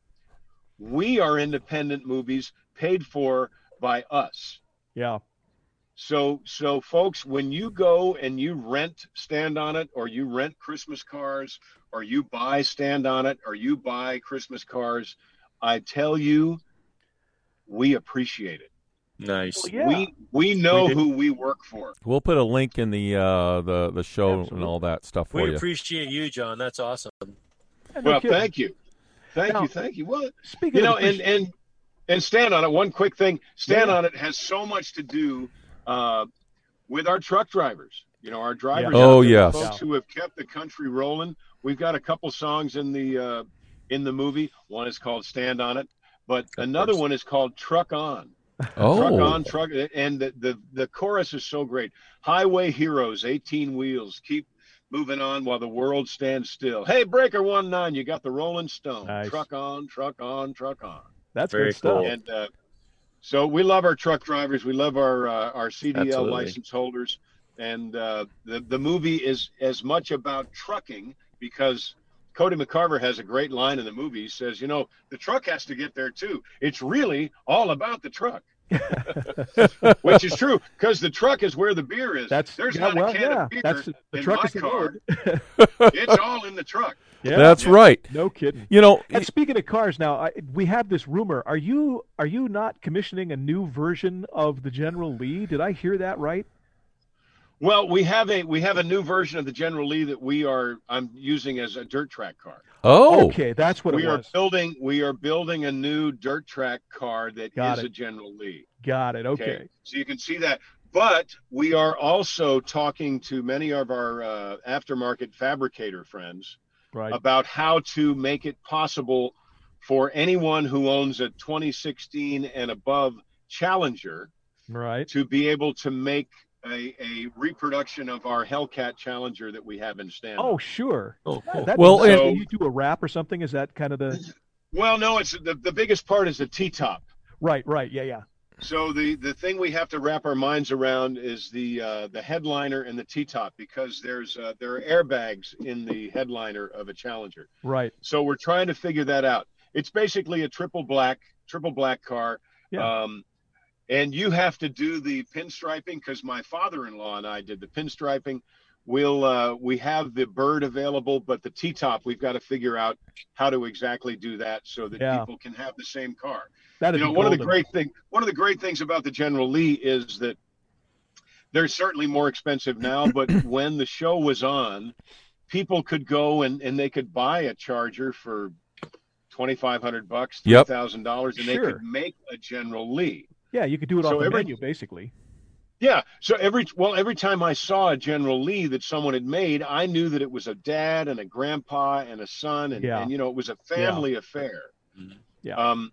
We are independent movies paid for by us. Yeah. So, so folks, when you go and you rent Stand on It, or you rent Christmas cars, or you buy Stand on It, or you buy Christmas cars, I tell you, we appreciate it. Nice. Yeah. We we know We do. who we work for. We'll put a link in the uh, the the show and all that stuff for We you. appreciate you, John. That's awesome. And no Well, kidding. thank you, thank Now, you, thank you. Well, Speaking you know, of and and and Stand on It. One quick thing, Stand Yeah. on It has so much to do uh, with our truck drivers. You know, our drivers. Yeah. out Oh, there, yes. folks who have kept the country rolling. We've got a couple songs in the uh, in the movie. One is called Stand on It, but another course. one is called Truck On. Oh. Truck on, truck, and the, the the chorus is so great. Highway heroes, eighteen wheels, keep moving on while the world stands still. Hey, Breaker one nine, you got the Rolling Stone. Nice. Truck on, truck on, truck on. That's Very good stuff. cool. And uh, so we love our truck drivers. We love our uh, our C D L Absolutely. license holders. And uh, the the movie is as much about trucking because Cody McCarver has a great line in the movie. He says, you know, the truck has to get there too. It's really all about the truck. Which is true, because the truck is where the beer is. That's, There's yeah, not well, a can yeah, of beer that's, the in truck my is the car. road. It's all in the truck. Yeah, That's yeah. right. No kidding. You know, and speaking of cars, now I, we have this rumor. Are you are you not commissioning a new version of the General Lee? Did I hear that right? Well, we have a we have a new version of the General Lee that we are I'm using as a dirt track car. Oh, okay, that's what we it was. are building. We are building a new dirt track car that Got is it. a General Lee. Got it. Okay. So you can see that. But we are also talking to many of our uh, aftermarket fabricator friends right. about how to make it possible for anyone who owns a twenty sixteen and above Challenger, right, to be able to make a, a reproduction of our Hellcat Challenger that we have in stand. Oh, sure. Oh, cool. That Well, well, and- you do a wrap or something? Is that kind of the? Well, no, it's the, the biggest part is the T-top. Right, right, yeah, yeah. So the, the thing we have to wrap our minds around is the uh, the headliner and the T-top, because there's uh, there are airbags in the headliner of a Challenger. Right. So we're trying to figure that out. It's basically a triple black triple black car. Yeah. Um, and you have to do the pinstriping, because my father-in-law and I did the pinstriping. We'll uh, we have the bird available, but the T-top, we've got to figure out how to exactly do that so that Yeah. people can have the same car. That'd You know, be one of the golden. great thing, one of the great things about the General Lee is that they're certainly more expensive now, but when the show was on, people could go and, and they could buy a Charger for twenty-five hundred bucks, three Yep. thousand dollars, and Sure. they could make a General Lee. Yeah, you could do it So off the every- menu, basically. Yeah. So every well, every time I saw a General Lee that someone had made, I knew that it was a dad and a grandpa and a son, and, Yeah. and you know, it was a family affair. Yeah. Um,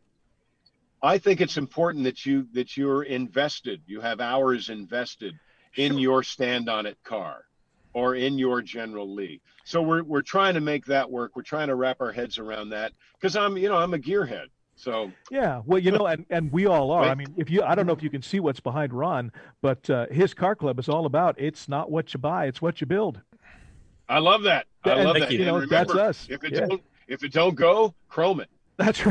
I think it's important that you that you're invested. You have hours invested in your stand on it car or in your General Lee. So we're we're trying to make that work. We're trying to wrap our heads around that, because I'm you know I'm a gearhead. So Yeah, well, you know, and, and we all are. I Wait. mean, if you, I don't know if you can see what's behind Ron, but uh, his car club is all about it's not what you buy, it's what you build. I love that. I And, love you that. know, And that's remember, us. If it Yeah. don't if it don't go, chrome it. That's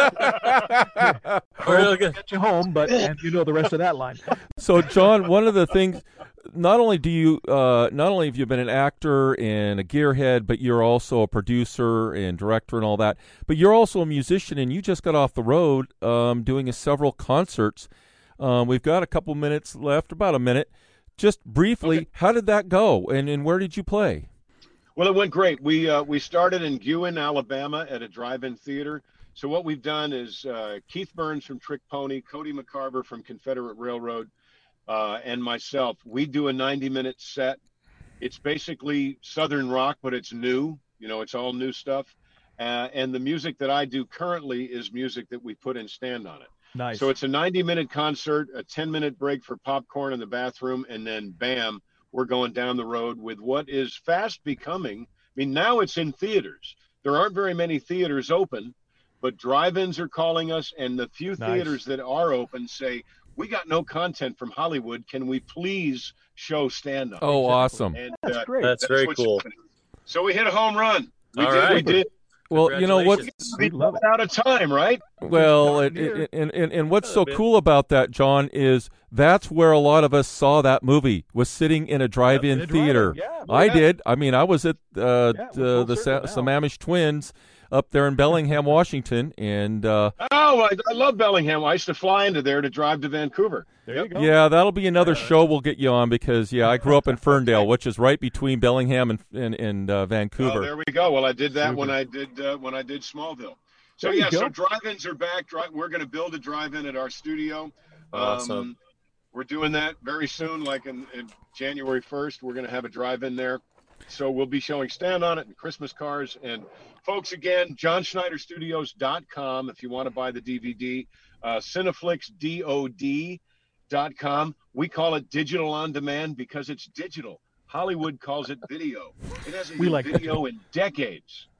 right. Well, get you home, but and you know the rest of that line. So, John, one of the things, not only do you, uh, not only have you been an actor and a gearhead, but you're also a producer and director and all that. But you're also a musician, and you just got off the road um, doing a several concerts. Um, we've got a couple minutes left, about a minute. Just briefly, Okay. how did that go, and, and where did you play? Well, it went great. We uh, we started in Guin, Alabama, at a drive-in theater. So what we've done is uh, Keith Burns from Trick Pony, Cody McCarver from Confederate Railroad, uh, and myself. We do a ninety-minute set. It's basically Southern rock, but it's new. You know, it's all new stuff. Uh, and the music that I do currently is music that we put in stand on it. Nice. So it's a ninety-minute concert, a ten-minute break for popcorn in the bathroom, and then bam, we're going down the road with what is fast becoming. I mean, now it's in theaters. There aren't very many theaters open, but drive-ins are calling us, and the few Nice. theaters that are open say, we got no content from Hollywood. Can we please show stand-up? Oh, awesome. And, That's uh, great. That's very what's cool. happening. So we hit a home run. We All did. right. We did. Well, you know what? Congratulations. We love it. Out of time, right? Well, Darn it, near. it, and, and and what's A so bit. cool about that, John, is that's where a lot of us saw that movie, was sitting in a drive-in In a drive-in, theater. yeah. I Yeah. did. I mean, I was at uh, Yeah, we're the full the circle Sa- now. Sammamish Twins up there in Bellingham, Washington, and uh, Oh, I, I love Bellingham. I used to fly into there to drive to Vancouver. There you go. yeah, that'll be another show we'll get you on, because yeah, I grew up in Ferndale, which is right between Bellingham and and, and uh, Oh, Vancouver. there we go. Well, I did that Super. when I did uh, when I did Smallville. So There you yeah, go. so drive-ins are back. Dri- we're going to build a drive-in at our studio. Awesome. Um, we're doing that very soon, like in, in January first. We're going to have a drive-in there. So we'll be showing stand on it and Christmas cars. And folks, again, john schneider studios dot com if you want to buy the D V D. Uh, Cineflix D O D dot com. We call it digital on demand because it's digital. Hollywood calls it video. It hasn't We been like video in decades.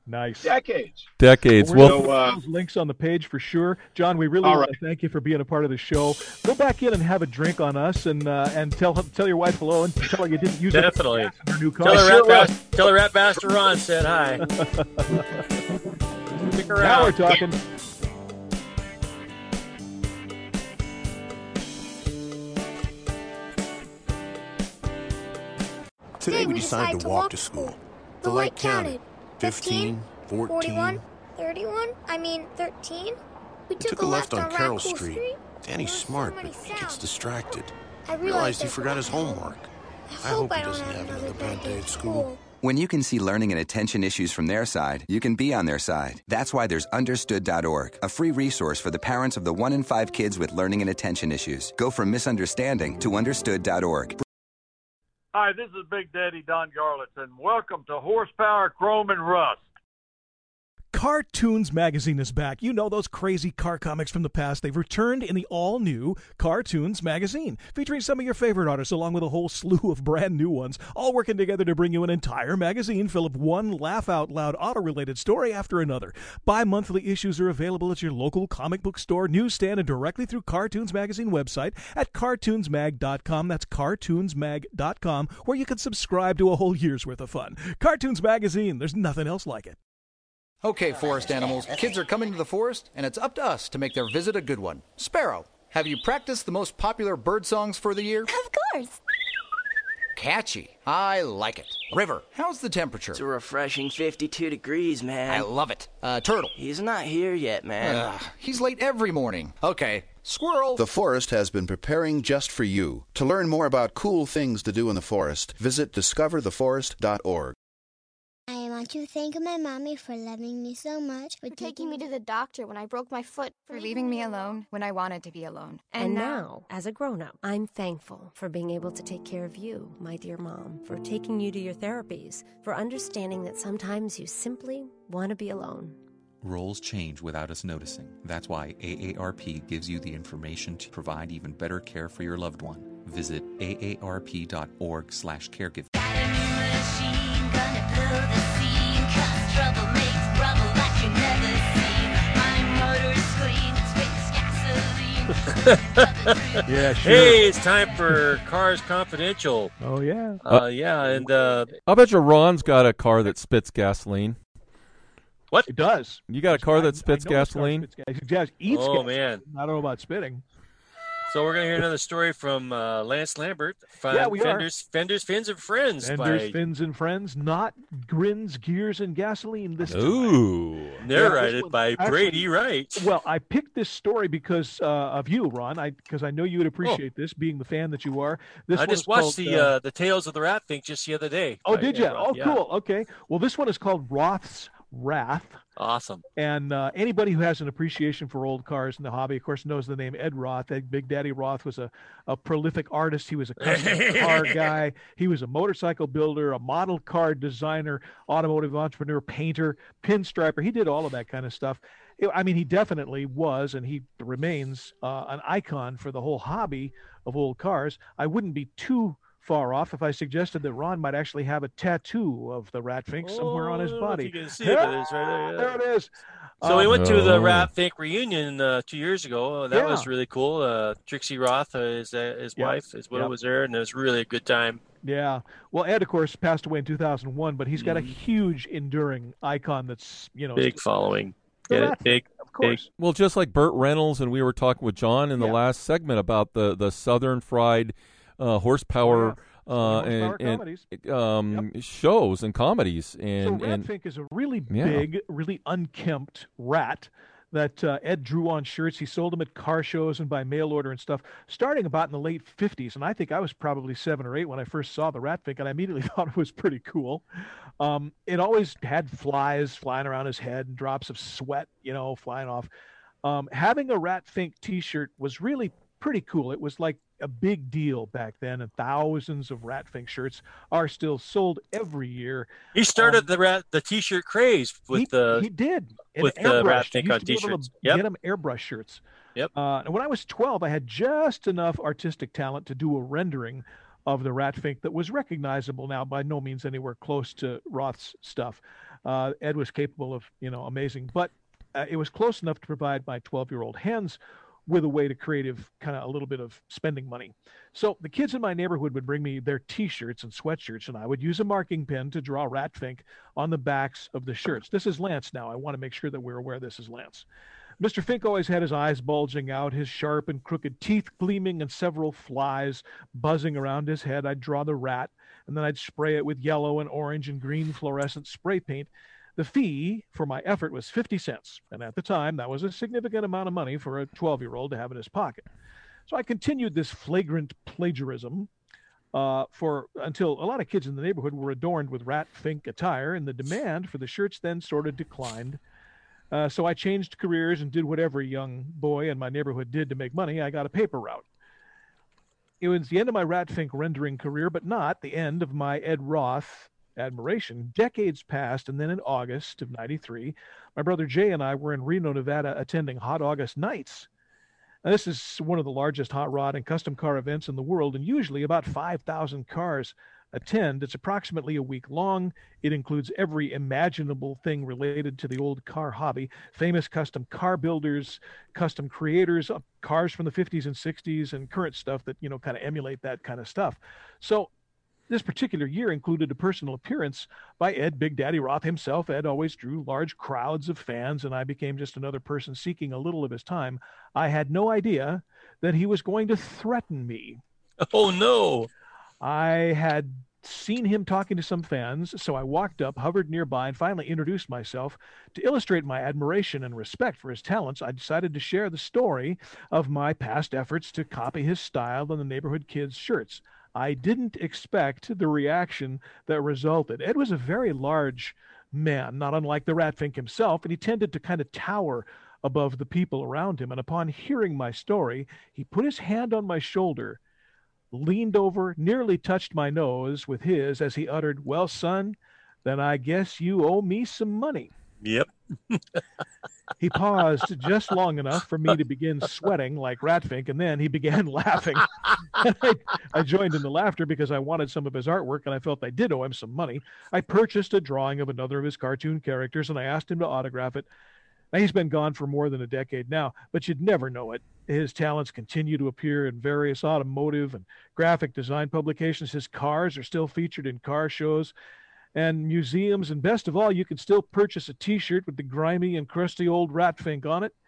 Nice. Decades. Decades. Well, Well, uh, those links on the page for sure. John, we really All want right. to thank you for being a part of the show. Go back in and have a drink on us, and uh, and tell tell your wife hello, and tell her you didn't use Definitely. up her new car. Tell her, Sure Rat will. Bas- tell her Rat Bastard Ron said hi. Stick around. Now we're talking. Today we decided to walk to school. The light counted. fifteen, fourteen. forty-one, thirty-one, I mean thirteen. We We took a left on Carroll Street. Danny's smart, but he gets distracted. I Realized he there's forgot his one more. homework. I I hope I he don't doesn't have have another another bad day at school. school. When you can see learning and attention issues from their side, you can be on their side. That's why there's understood dot org, a free resource for the parents of the one in five kids with learning and attention issues. Go from misunderstanding to understood dot org. Hi, this is Big Daddy Don Garlitz, welcome to Horsepower, Chrome, and Rust. Cartoons Magazine is back. You know those crazy car comics from the past. They've returned in the all-new Cartoons Magazine, featuring some of your favorite artists along with a whole slew of brand new ones, all working together to bring you an entire magazine full of one laugh-out-loud auto-related story after another. Bi-monthly issues are available at your local comic book store, newsstand, and directly through Cartoons Magazine website at cartoons mag dot com. That's cartoons mag dot com, where you can subscribe to a whole year's worth of fun. Cartoons Magazine, there's nothing else like it. Okay, forest animals, kids are coming to the forest, and it's up to us to make their visit a good one. Sparrow, have you practiced the most popular bird songs for the year? Of course. Catchy. I like it. River, how's the temperature? It's a refreshing fifty-two degrees, man. I love it. Uh, Turtle. He's not here yet, man. Ugh, he's late every morning. Okay. Squirrel. The forest has been preparing just for you. To learn more about cool things to do in the forest, visit discover the forest dot org. I want to thank my mommy for loving me so much, for, For taking me to the doctor when I broke my foot. For leaving me alone when I wanted to be alone. And, and now, as a grown-up, I'm thankful for being able to take care of you, my dear mom, for taking you to your therapies, for understanding that sometimes you simply want to be alone. Roles change without us noticing. That's why A A R P gives you the information to provide even better care for your loved one. Visit A A R P dot org slash caregiving. Yeah, sure. Hey, it's time for Cars Confidential. Oh, yeah. Uh, yeah, and uh, I bet you Ron's got a car that spits gasoline. What? It does. You got a car that I- spits I know this car gasoline? spits gas- it just eats Oh, gas. man. I don't know about spitting. so we're going to hear another story from uh, Lance Lambert. Fin- Yeah, we are. Fenders, Fenders, Fins, and Friends. Fenders, by, Fins, and Friends, not grins, gears, and gasoline this time. Ooh. narrated this one- by actually- Brady Wright. Well, I picked this story because uh, of you, Ron, I because I know you would appreciate this, being the fan that you are. This I one is just watched called, the uh, uh, the Tales of the Rat Fink just the other day. Oh, by did you? Ed Roth. Oh, Yeah. cool. Okay. Well, this one is called Roth's Wrath. Awesome. And uh, anybody who has an appreciation for old cars in the hobby, of course, knows the name Ed Roth. That Big Daddy Roth was a, a prolific artist. He was a custom car guy. He was a motorcycle builder, a model car designer, automotive entrepreneur, painter, pinstriper. He did all of that kind of stuff. I mean, he definitely was, and he remains uh, an icon for the whole hobby of old cars. I wouldn't be too far off if I suggested that Ron might actually have a tattoo of the Rat Fink somewhere on his Oh, body. if you can see it, but it's right there, yeah. There it is. So we Um, went to the Oh. Rat Fink reunion uh, two years ago. That Yeah. was really cool. Uh, Trixie Roth, uh, his, uh, his Yep. wife, his widow Yep. was there, and it was really a good time. Yeah. Well, Ed, of course, passed away in two thousand one, but he's got a Mhm. huge, enduring icon that's, you know, Big still- following. The Get Rat it? Big, of course. Well, just like Burt Reynolds, and we were talking with John in the Yeah. last segment about the, the Southern Fried uh, horsepower, uh, Southern horsepower and, comedies. and um, shows and comedies. And, so and Ratfink is a really Yeah. big, really unkempt rat that uh, Ed drew on shirts. He sold them at car shows and by mail order and stuff, starting about in the late fifties. And I think I was probably seven or eight when I first saw the Ratfink, and I immediately thought it was pretty cool. Um, it always had flies flying around his head and drops of sweat, you know, flying off. Um, having a Ratfink T-shirt was really pretty cool. It was like a big deal back then, and thousands of Ratfink shirts are still sold every year. He started Um, the rat, the T-shirt craze with he, the he did and with the airbrushed. Rat You Fink used on to be able to T-shirts. Yep. Get him airbrush shirts. Yep. Uh, and when I was twelve, I had just enough artistic talent to do a rendering of the Ratfink that was recognizable now, by no means anywhere close to Roth's stuff. Uh, Ed was capable of, you know, amazing, but uh, it was close enough to provide my twelve-year-old hens with a way to creative, kind of a little bit of spending money. So the kids in my neighborhood would bring me their T-shirts and sweatshirts, and I would use a marking pen to draw Ratfink on the backs of the shirts. This is Lance now. I want to make sure that we're aware this is Lance. Mister Fink always had his eyes bulging out, his sharp and crooked teeth gleaming, and several flies buzzing around his head. I'd draw the rat, and then I'd spray it with yellow and orange and green fluorescent spray paint. The fee for my effort was fifty cents, and at the time, that was a significant amount of money for a twelve-year-old to have in his pocket. So I continued this flagrant plagiarism uh, for until a lot of kids in the neighborhood were adorned with Ratfink attire, and the demand for the shirts then sort of declined. Uh, so I changed careers and did whatever a young boy in my neighborhood did to make money. I got a paper route. It was the end of my Ratfink rendering career, but not the end of my Ed Roth admiration. Decades passed, and then in August of ninety-three, my brother Jay and I were in Reno, Nevada, attending Hot August Nights. Now, this is one of the largest hot rod and custom car events in the world, and usually about five thousand cars attend. It's approximately a week long. It includes every imaginable thing related to the old car hobby, famous custom car builders, custom creators of cars from the fifties and sixties, and current stuff that, you know, kind of emulate that kind of stuff. So this particular year included a personal appearance by Ed Big Daddy Roth himself. Ed always drew large crowds of fans, and I became just another person seeking a little of his time. I had no idea that he was going to threaten me. Oh, no. I had seen him talking to some fans, so I walked up, hovered nearby, and finally introduced myself. To illustrate my admiration and respect for his talents, I decided to share the story of my past efforts to copy his style on the neighborhood kids' shirts. I didn't expect the reaction that resulted. Ed was a very large man, not unlike the Ratfink himself, and he tended to kind of tower above the people around him. And upon hearing my story, he put his hand on my shoulder, leaned over, nearly touched my nose with his as he uttered, "Well, son, then I guess you owe me some money." Yep. He paused just long enough for me to begin sweating like Ratfink, and then he began laughing. I, I joined in the laughter because I wanted some of his artwork, and I felt I did owe him some money. I purchased a drawing of another of his cartoon characters, and I asked him to autograph it. Now, he's been gone for more than a decade now, but you'd never know it. His talents continue to appear in various automotive and graphic design publications. His cars are still featured in car shows and museums, and best of all, you can still purchase a T-shirt with the grimy and crusty old Ratfink on it.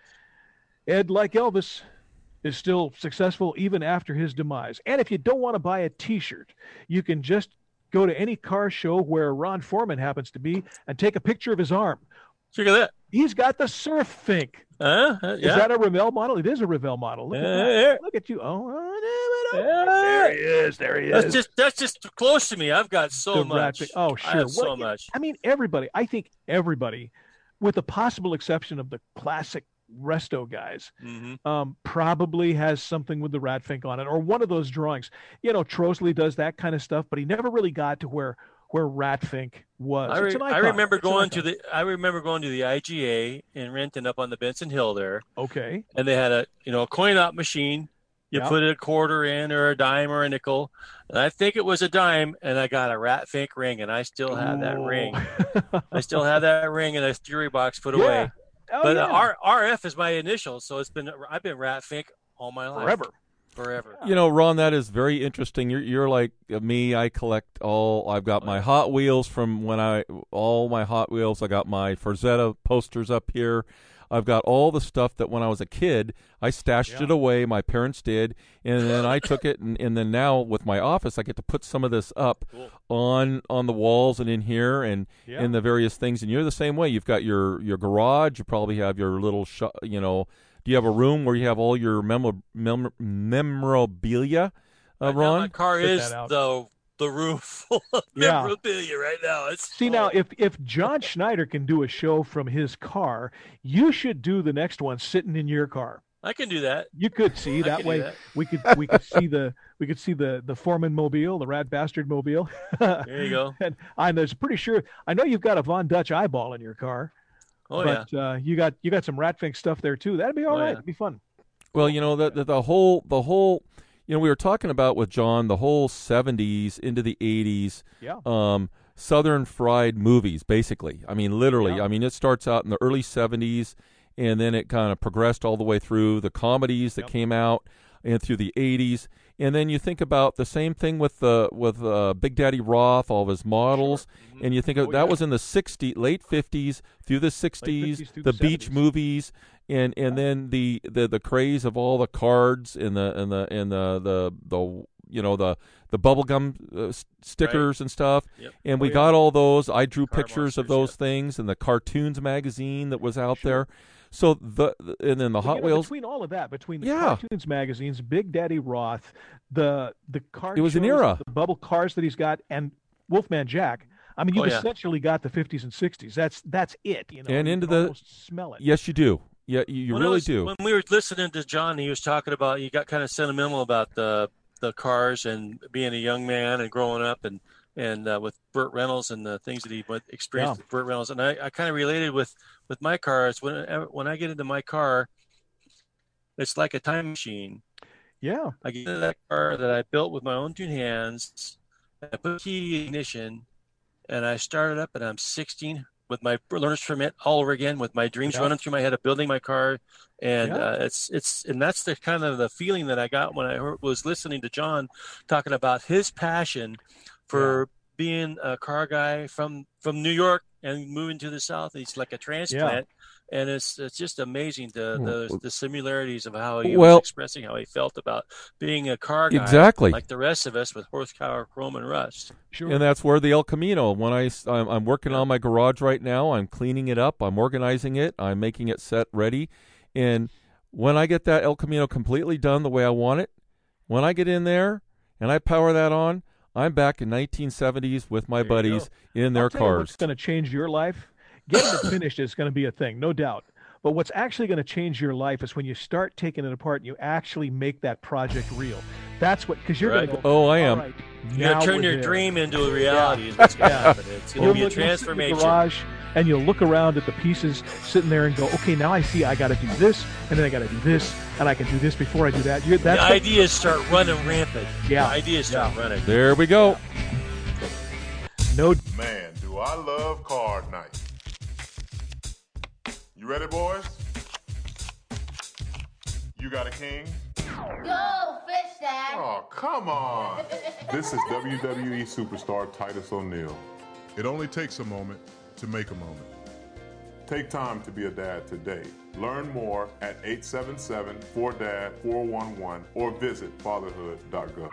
Ed, like Elvis, is still successful even after his demise. And if you don't want to buy a T-shirt, you can just go to any car show where Ron Foreman happens to be and take a picture of his arm. Look at that. He's got the Surf Fink. Uh, uh, yeah. Is that a Revell model? It is a Revell model. Look, uh, at, that. Look at you. Oh, there he is. There he is. That's just that's just close to me. I've got so The much. Ratfink. Oh, sure. I have What- so much. I mean, everybody. I think everybody, with the possible exception of the classic Resto guys, Mhm. um, probably has something with the Ratfink on it, or one of those drawings. You know, Trosley does that kind of stuff, but he never really got to where where Ratfink was. I, re- It's an I icon. remember It's an going icon. to the I remember going to the I G A in Renton up on the Benson Hill there, Okay. and they had a you know a coin op machine. You Yeah. put a quarter in, or a dime, or a nickel, and I think it was a dime, and I got a Ratfink ring, and I still have that Ooh. ring. I still have that ring in a jewelry box put Yeah. away. Oh, but yeah. uh, R RF is my initial, so it's been I've been Ratfink all my life. Forever. Forever. You know, Ron, that is very interesting. You're you're like me. I collect all. I've got my Hot Wheels from when I all my Hot Wheels. I got my Forzetta posters up here. I've got all the stuff that when I was a kid, I stashed Yeah. it away. My parents did, and then I took it, and, and then now with my office, I get to put some of this up Cool. on on the walls and in here and Yeah. in the various things. And you're the same way. You've got your your garage. You probably have your little shop. You know. Do you have a room where you have all your mem- mem- memorabilia, uh, Right now Ron? my car Spit is that out. the the room full of Yeah. memorabilia right now. It's See, now, if if John Schneider can do a show from his car, you should do the next one sitting in your car. I can do that. You could see I that can do way. that. We could we could see the we could see the the Foreman mobile, the Rat Bastard mobile. There you go. And I'm there's pretty sure I know you've got a Von Dutch eyeball in your car. Oh but uh, you got you got some Ratfink stuff there too. That'd be all Oh, right. yeah. It'd be fun. Well, you know the, the the whole the whole you know we were talking about with John the whole seventies into the eighties. Yeah. Um, Southern fried movies, basically. I mean, literally. Yeah. I mean, it starts out in the early seventies, and then it kind of progressed all the way through the comedies that Yep. came out and through the eighties. And then you think about the same thing with the with uh, Big Daddy Roth, all of his models, Sure. Mm-hmm. and you think of, Oh, that yeah. was in the sixties, late fifties through the sixties, fifties through the the beach seventies. movies, and and then the, the, the craze of all the cards and the and the and the the, the you know the the bubblegum uh, s- stickers Right. and stuff. Yep. And Oh, we yeah. got all those. I drew Car pictures of monsters, those yep. things and the cartoons magazine that was out Sure. there. So the the- and then the Well, Hot you know, Wheels. between all of that, between the Yeah. cartoons magazines, Big Daddy Roth, the the car It was an shows, era. the bubble cars that he's got, and Wolfman Jack. I mean, you've Oh, yeah. essentially got the fifties and sixties. That's that's it. You know, And you into can the- almost smell it. Yes, you do. Yeah, you, you When I really was- do. When we were listening to John, he was talking about, you got kind of sentimental about the the cars and being a young man and growing up, and and uh, with Burt Reynolds and the things that he went, experienced Yeah. with Burt Reynolds. And I, I kind of related with, with my cars. When when I get into my car, it's like a time machine. Yeah. I get into that car that I built with my own two hands. I put the key in the ignition, and I started up, and I'm sixteen with my learner's permit all over again, with my dreams Yeah. running through my head of building my car. And Yeah. uh, it's it's and that's the kind of the feeling that I got when I heard, was listening to John talking about his passion for being a car guy from from New York and moving to the South. He's like a transplant. And it's it's just amazing the, the the similarities of how he Well- was expressing how he felt about being a car guy, Exactly. like the rest of us with horsepower, chrome, and rust. Sure. And that's where the El Camino. When I I'm, I'm working on my garage right now, I'm cleaning it up, I'm organizing it, I'm making it set ready, and when I get that El Camino completely done the way I want it, when I get in there and I power that on, I'm back in nineteen seventies with my There you buddies go. in their I'll tell you cars. what's going to change your life? Getting it finished is going to be a thing, no doubt. But what's actually going to change your life is when you start taking it apart and you actually make that project real. That's what, because you're Right. going to go, Oh, I am. "All right, You're going now to turn we're your there." dream into a reality is what's going to happen. It's going You'll to be a look- you'll sit in the transformation. garage, and you'll look around at the pieces sitting there and go, okay, now I see I got to do this, and then I got to do this, and I can do this before I do that. You're, The that's what- ideas start running rampant. Yeah. The ideas start running. There we go. No. Man, do I love card night. You ready, boys? You got a king? Go, fish dad. Oh, come on. This is W W E superstar Titus O'Neil. It only takes a moment to make a moment. Take time to be a dad today. Learn more at eight seven seven, four D A D, four one one or visit fatherhood dot gov.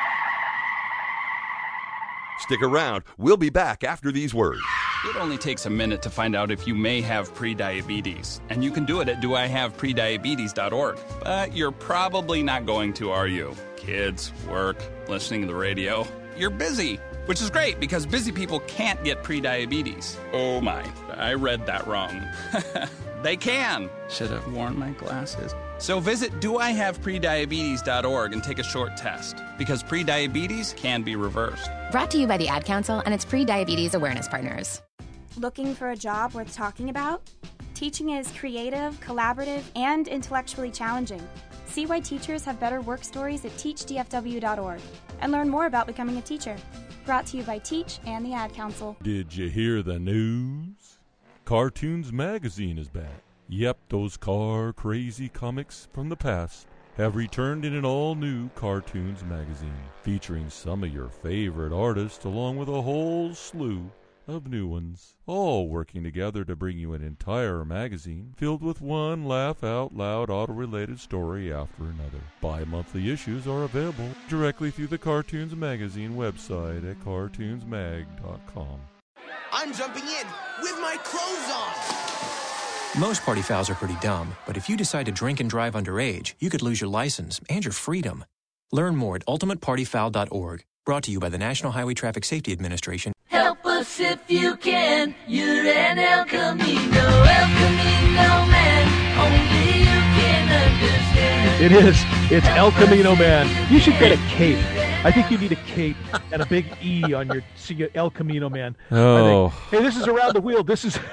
Stick around. We'll be back after these words. It only takes a minute to find out if you may have prediabetes, and you can do it at do I have prediabetes dot org. But you're probably not going to, are you? Kids, work, listening to the radio. You're busy, which is great because busy people can't get prediabetes. Oh my, I read that wrong. They can. Should have worn my glasses. So visit do I have prediabetes dot org and take a short test, because prediabetes can be reversed. Brought to you by the Ad Council and its pre-diabetes awareness partners. Looking for a job worth talking about? Teaching is creative, collaborative, and intellectually challenging. See why teachers have better work stories at teach D F W dot org and learn more about becoming a teacher. Brought to you by Teach and the Ad Council. Did you hear the news? Cartoons Magazine is back. Yep, those car crazy comics from the past have returned in an all-new Cartoons Magazine, featuring some of your favorite artists along with a whole slew of new ones, all working together to bring you an entire magazine filled with one laugh-out-loud auto-related story after another. Bi-monthly issues are available directly through the Cartoons Magazine website at cartoons mag dot com. I'm jumping in with my clothes on. Most party fouls are pretty dumb, but if you decide to drink and drive underage, you could lose your license and your freedom. Learn more at ultimate party foul dot org. Brought to you by the National Highway Traffic Safety Administration. Help us if you can. You're an El Camino, El Camino man. Only you can understand. It is. It's El Camino Man. You should get a cape. I think you need a cape and a big E on your see, El Camino man. Oh. I think, hey, this is Around the Wheel. This is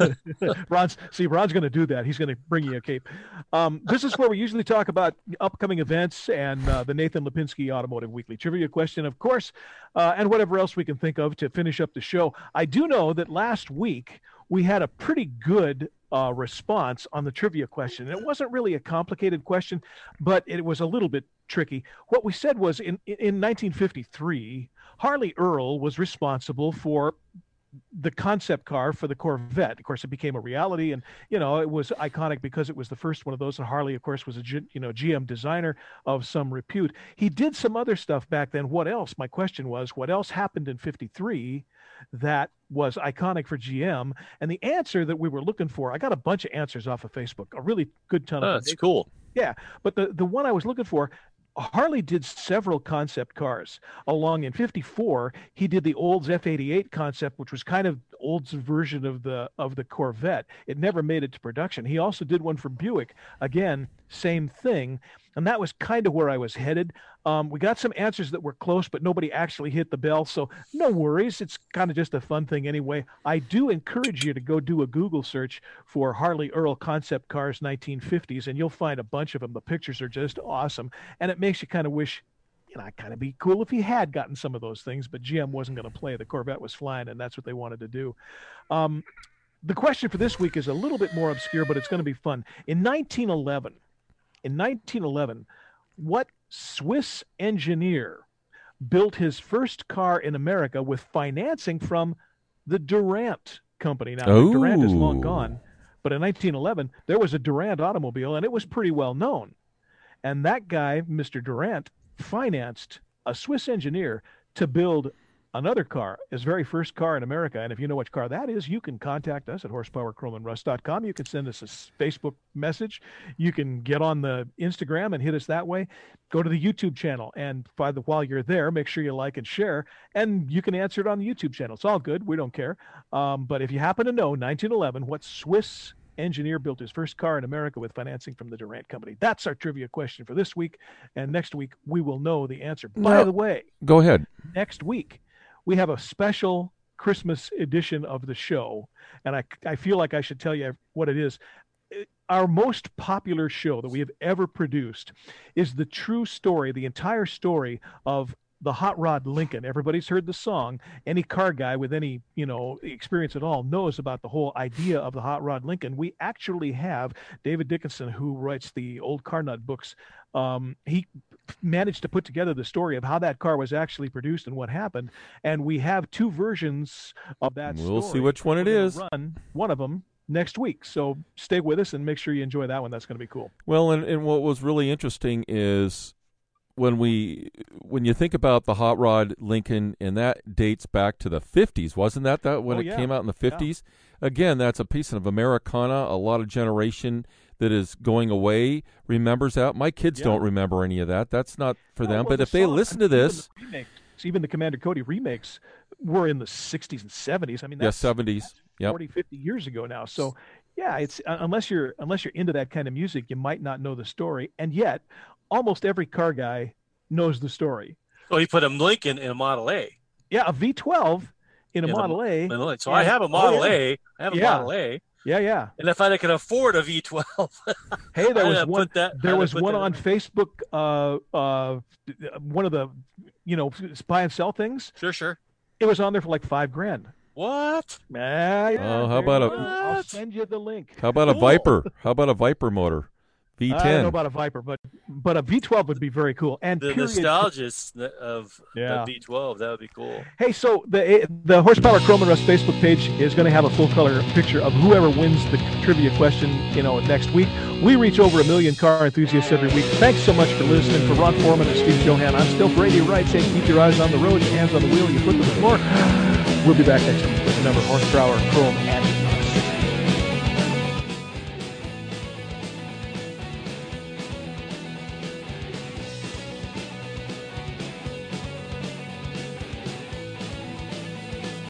Ron's. See, Ron's going to do that. He's going to bring you a cape. Um, this is where we usually talk about upcoming events and uh, the Nathan Lipinski Automotive Weekly Trivia question, of course, uh, and whatever else we can think of to finish up the show. I do know that last week we had a pretty good Uh, response on the trivia question. It wasn't really a complicated question, but it was a little bit tricky. What we said was in, in nineteen fifty-three, Harley Earl was responsible for the concept car for the Corvette. Of course, it became a reality, and you know it was iconic because it was the first one of those. And Harley, of course, was a G, you know G M designer of some repute. He did some other stuff back then. What else? My question was, what else happened in fifty-three that was iconic for G M? And the answer that we were looking for, I got a bunch of answers off of Facebook, a really good ton oh, of them. That's cool. Yeah, but the, the one I was looking for, Harley did several concept cars. Along in fifty-four, he did the Olds F eighty-eight concept, which was kind of Olds' version of the of the Corvette. It never made it to production. He also did one for Buick. Again, same thing. And that was kind of where I was headed. Um, we got some answers that were close, but nobody actually hit the bell. So no worries. It's kind of just a fun thing anyway. I do encourage you to go do a Google search for Harley Earl concept cars nineteen fifties, and you'll find a bunch of them. The pictures are just awesome. And it makes you kind of wish, you know, it'd kind of be cool if he had gotten some of those things, but G M wasn't going to play. The Corvette was flying, and that's what they wanted to do. Um, the question for this week is a little bit more obscure, but it's going to be fun. In nineteen eleven, In nineteen eleven, what Swiss engineer built his first car in America with financing from the Durant company? Now, oh. Durant is long gone, but in nineteen eleven, there was a Durant automobile, and it was pretty well known. And that guy, Mister Durant, financed a Swiss engineer to build another car, his very first car in America. And if you know which car that is, you can contact us at horsepower chrome and rust dot com. You can send us a Facebook message. You can get on the Instagram and hit us that way. Go to the YouTube channel, and by the, while you're there, make sure you like and share, and you can answer it on the YouTube channel. It's all good. We don't care. Um, but if you happen to know nineteen eleven, what Swiss engineer built his first car in America with financing from the Durant company? That's our trivia question for this week. And next week, we will know the answer. By No. the way, Go ahead. next week, we have a special Christmas edition of the show, and I, I feel like I should tell you what it is. Our most popular show that we have ever produced is the true story, the entire story of the Hot Rod Lincoln. Everybody's heard the song. Any car guy with any, you know, experience at all knows about the whole idea of the Hot Rod Lincoln. We actually have David Dickinson, who writes the old Car Nut books. Um, he managed to put together the story of how that car was actually produced and what happened. And we have two versions of that We'll story. see which one it We're gonna is. Run one of them next week. So stay with us and make sure you enjoy that one. That's going to be cool. Well, and, and what was really interesting is when we when you think about the Hot Rod Lincoln, and that dates back to the fifties, wasn't that that when Oh, it yeah. came out in the fifties? Again, that's a piece of Americana. A lot of generation that is going away remembers that. My kids Yeah. don't remember any of that. That's not for Oh, them. well, But the if they song- listen to even this, the remakes, even the Commander Cody remakes were in the sixties and seventies. I mean, yeah, that's seventies. Yep. forty, fifty years ago now. So yeah, it's uh, unless you're unless you're into that kind of music, you might not know the story. And yet, almost every car guy knows the story. Oh, he put a Lincoln in a Model A. Yeah, a V twelve in a In a- Model A. in a- So And- I have a oh, Model yeah. A. I have a Yeah. Model A. Yeah, yeah. And if I could afford a V twelve, Hey, there I'd was have one. put that- there I'd was have put one that on in. Facebook. Uh, uh, one of the, you know, buy and sell things. Sure, sure. It was on there for like five grand. What? Ah, yeah, Oh, how there about you a- go. I'll send you the link. how about a Cool. Viper? How about a Viper motor? V ten. I don't know about a Viper, but but a V twelve would be very cool. And The period- nostalgia of Yeah. the V twelve, that would be cool. Hey, so the the Horsepower Chrome and Rust Facebook page is going to have a full color picture of whoever wins the trivia question, you know, next week. We reach over a million car enthusiasts every week. Thanks so much for listening. For Ron Foreman and Steve Johan, I'm still Brady Wright saying keep your eyes on the road, your hands on the wheel, your foot to the floor. We'll be back next week with another Horsepower Chrome and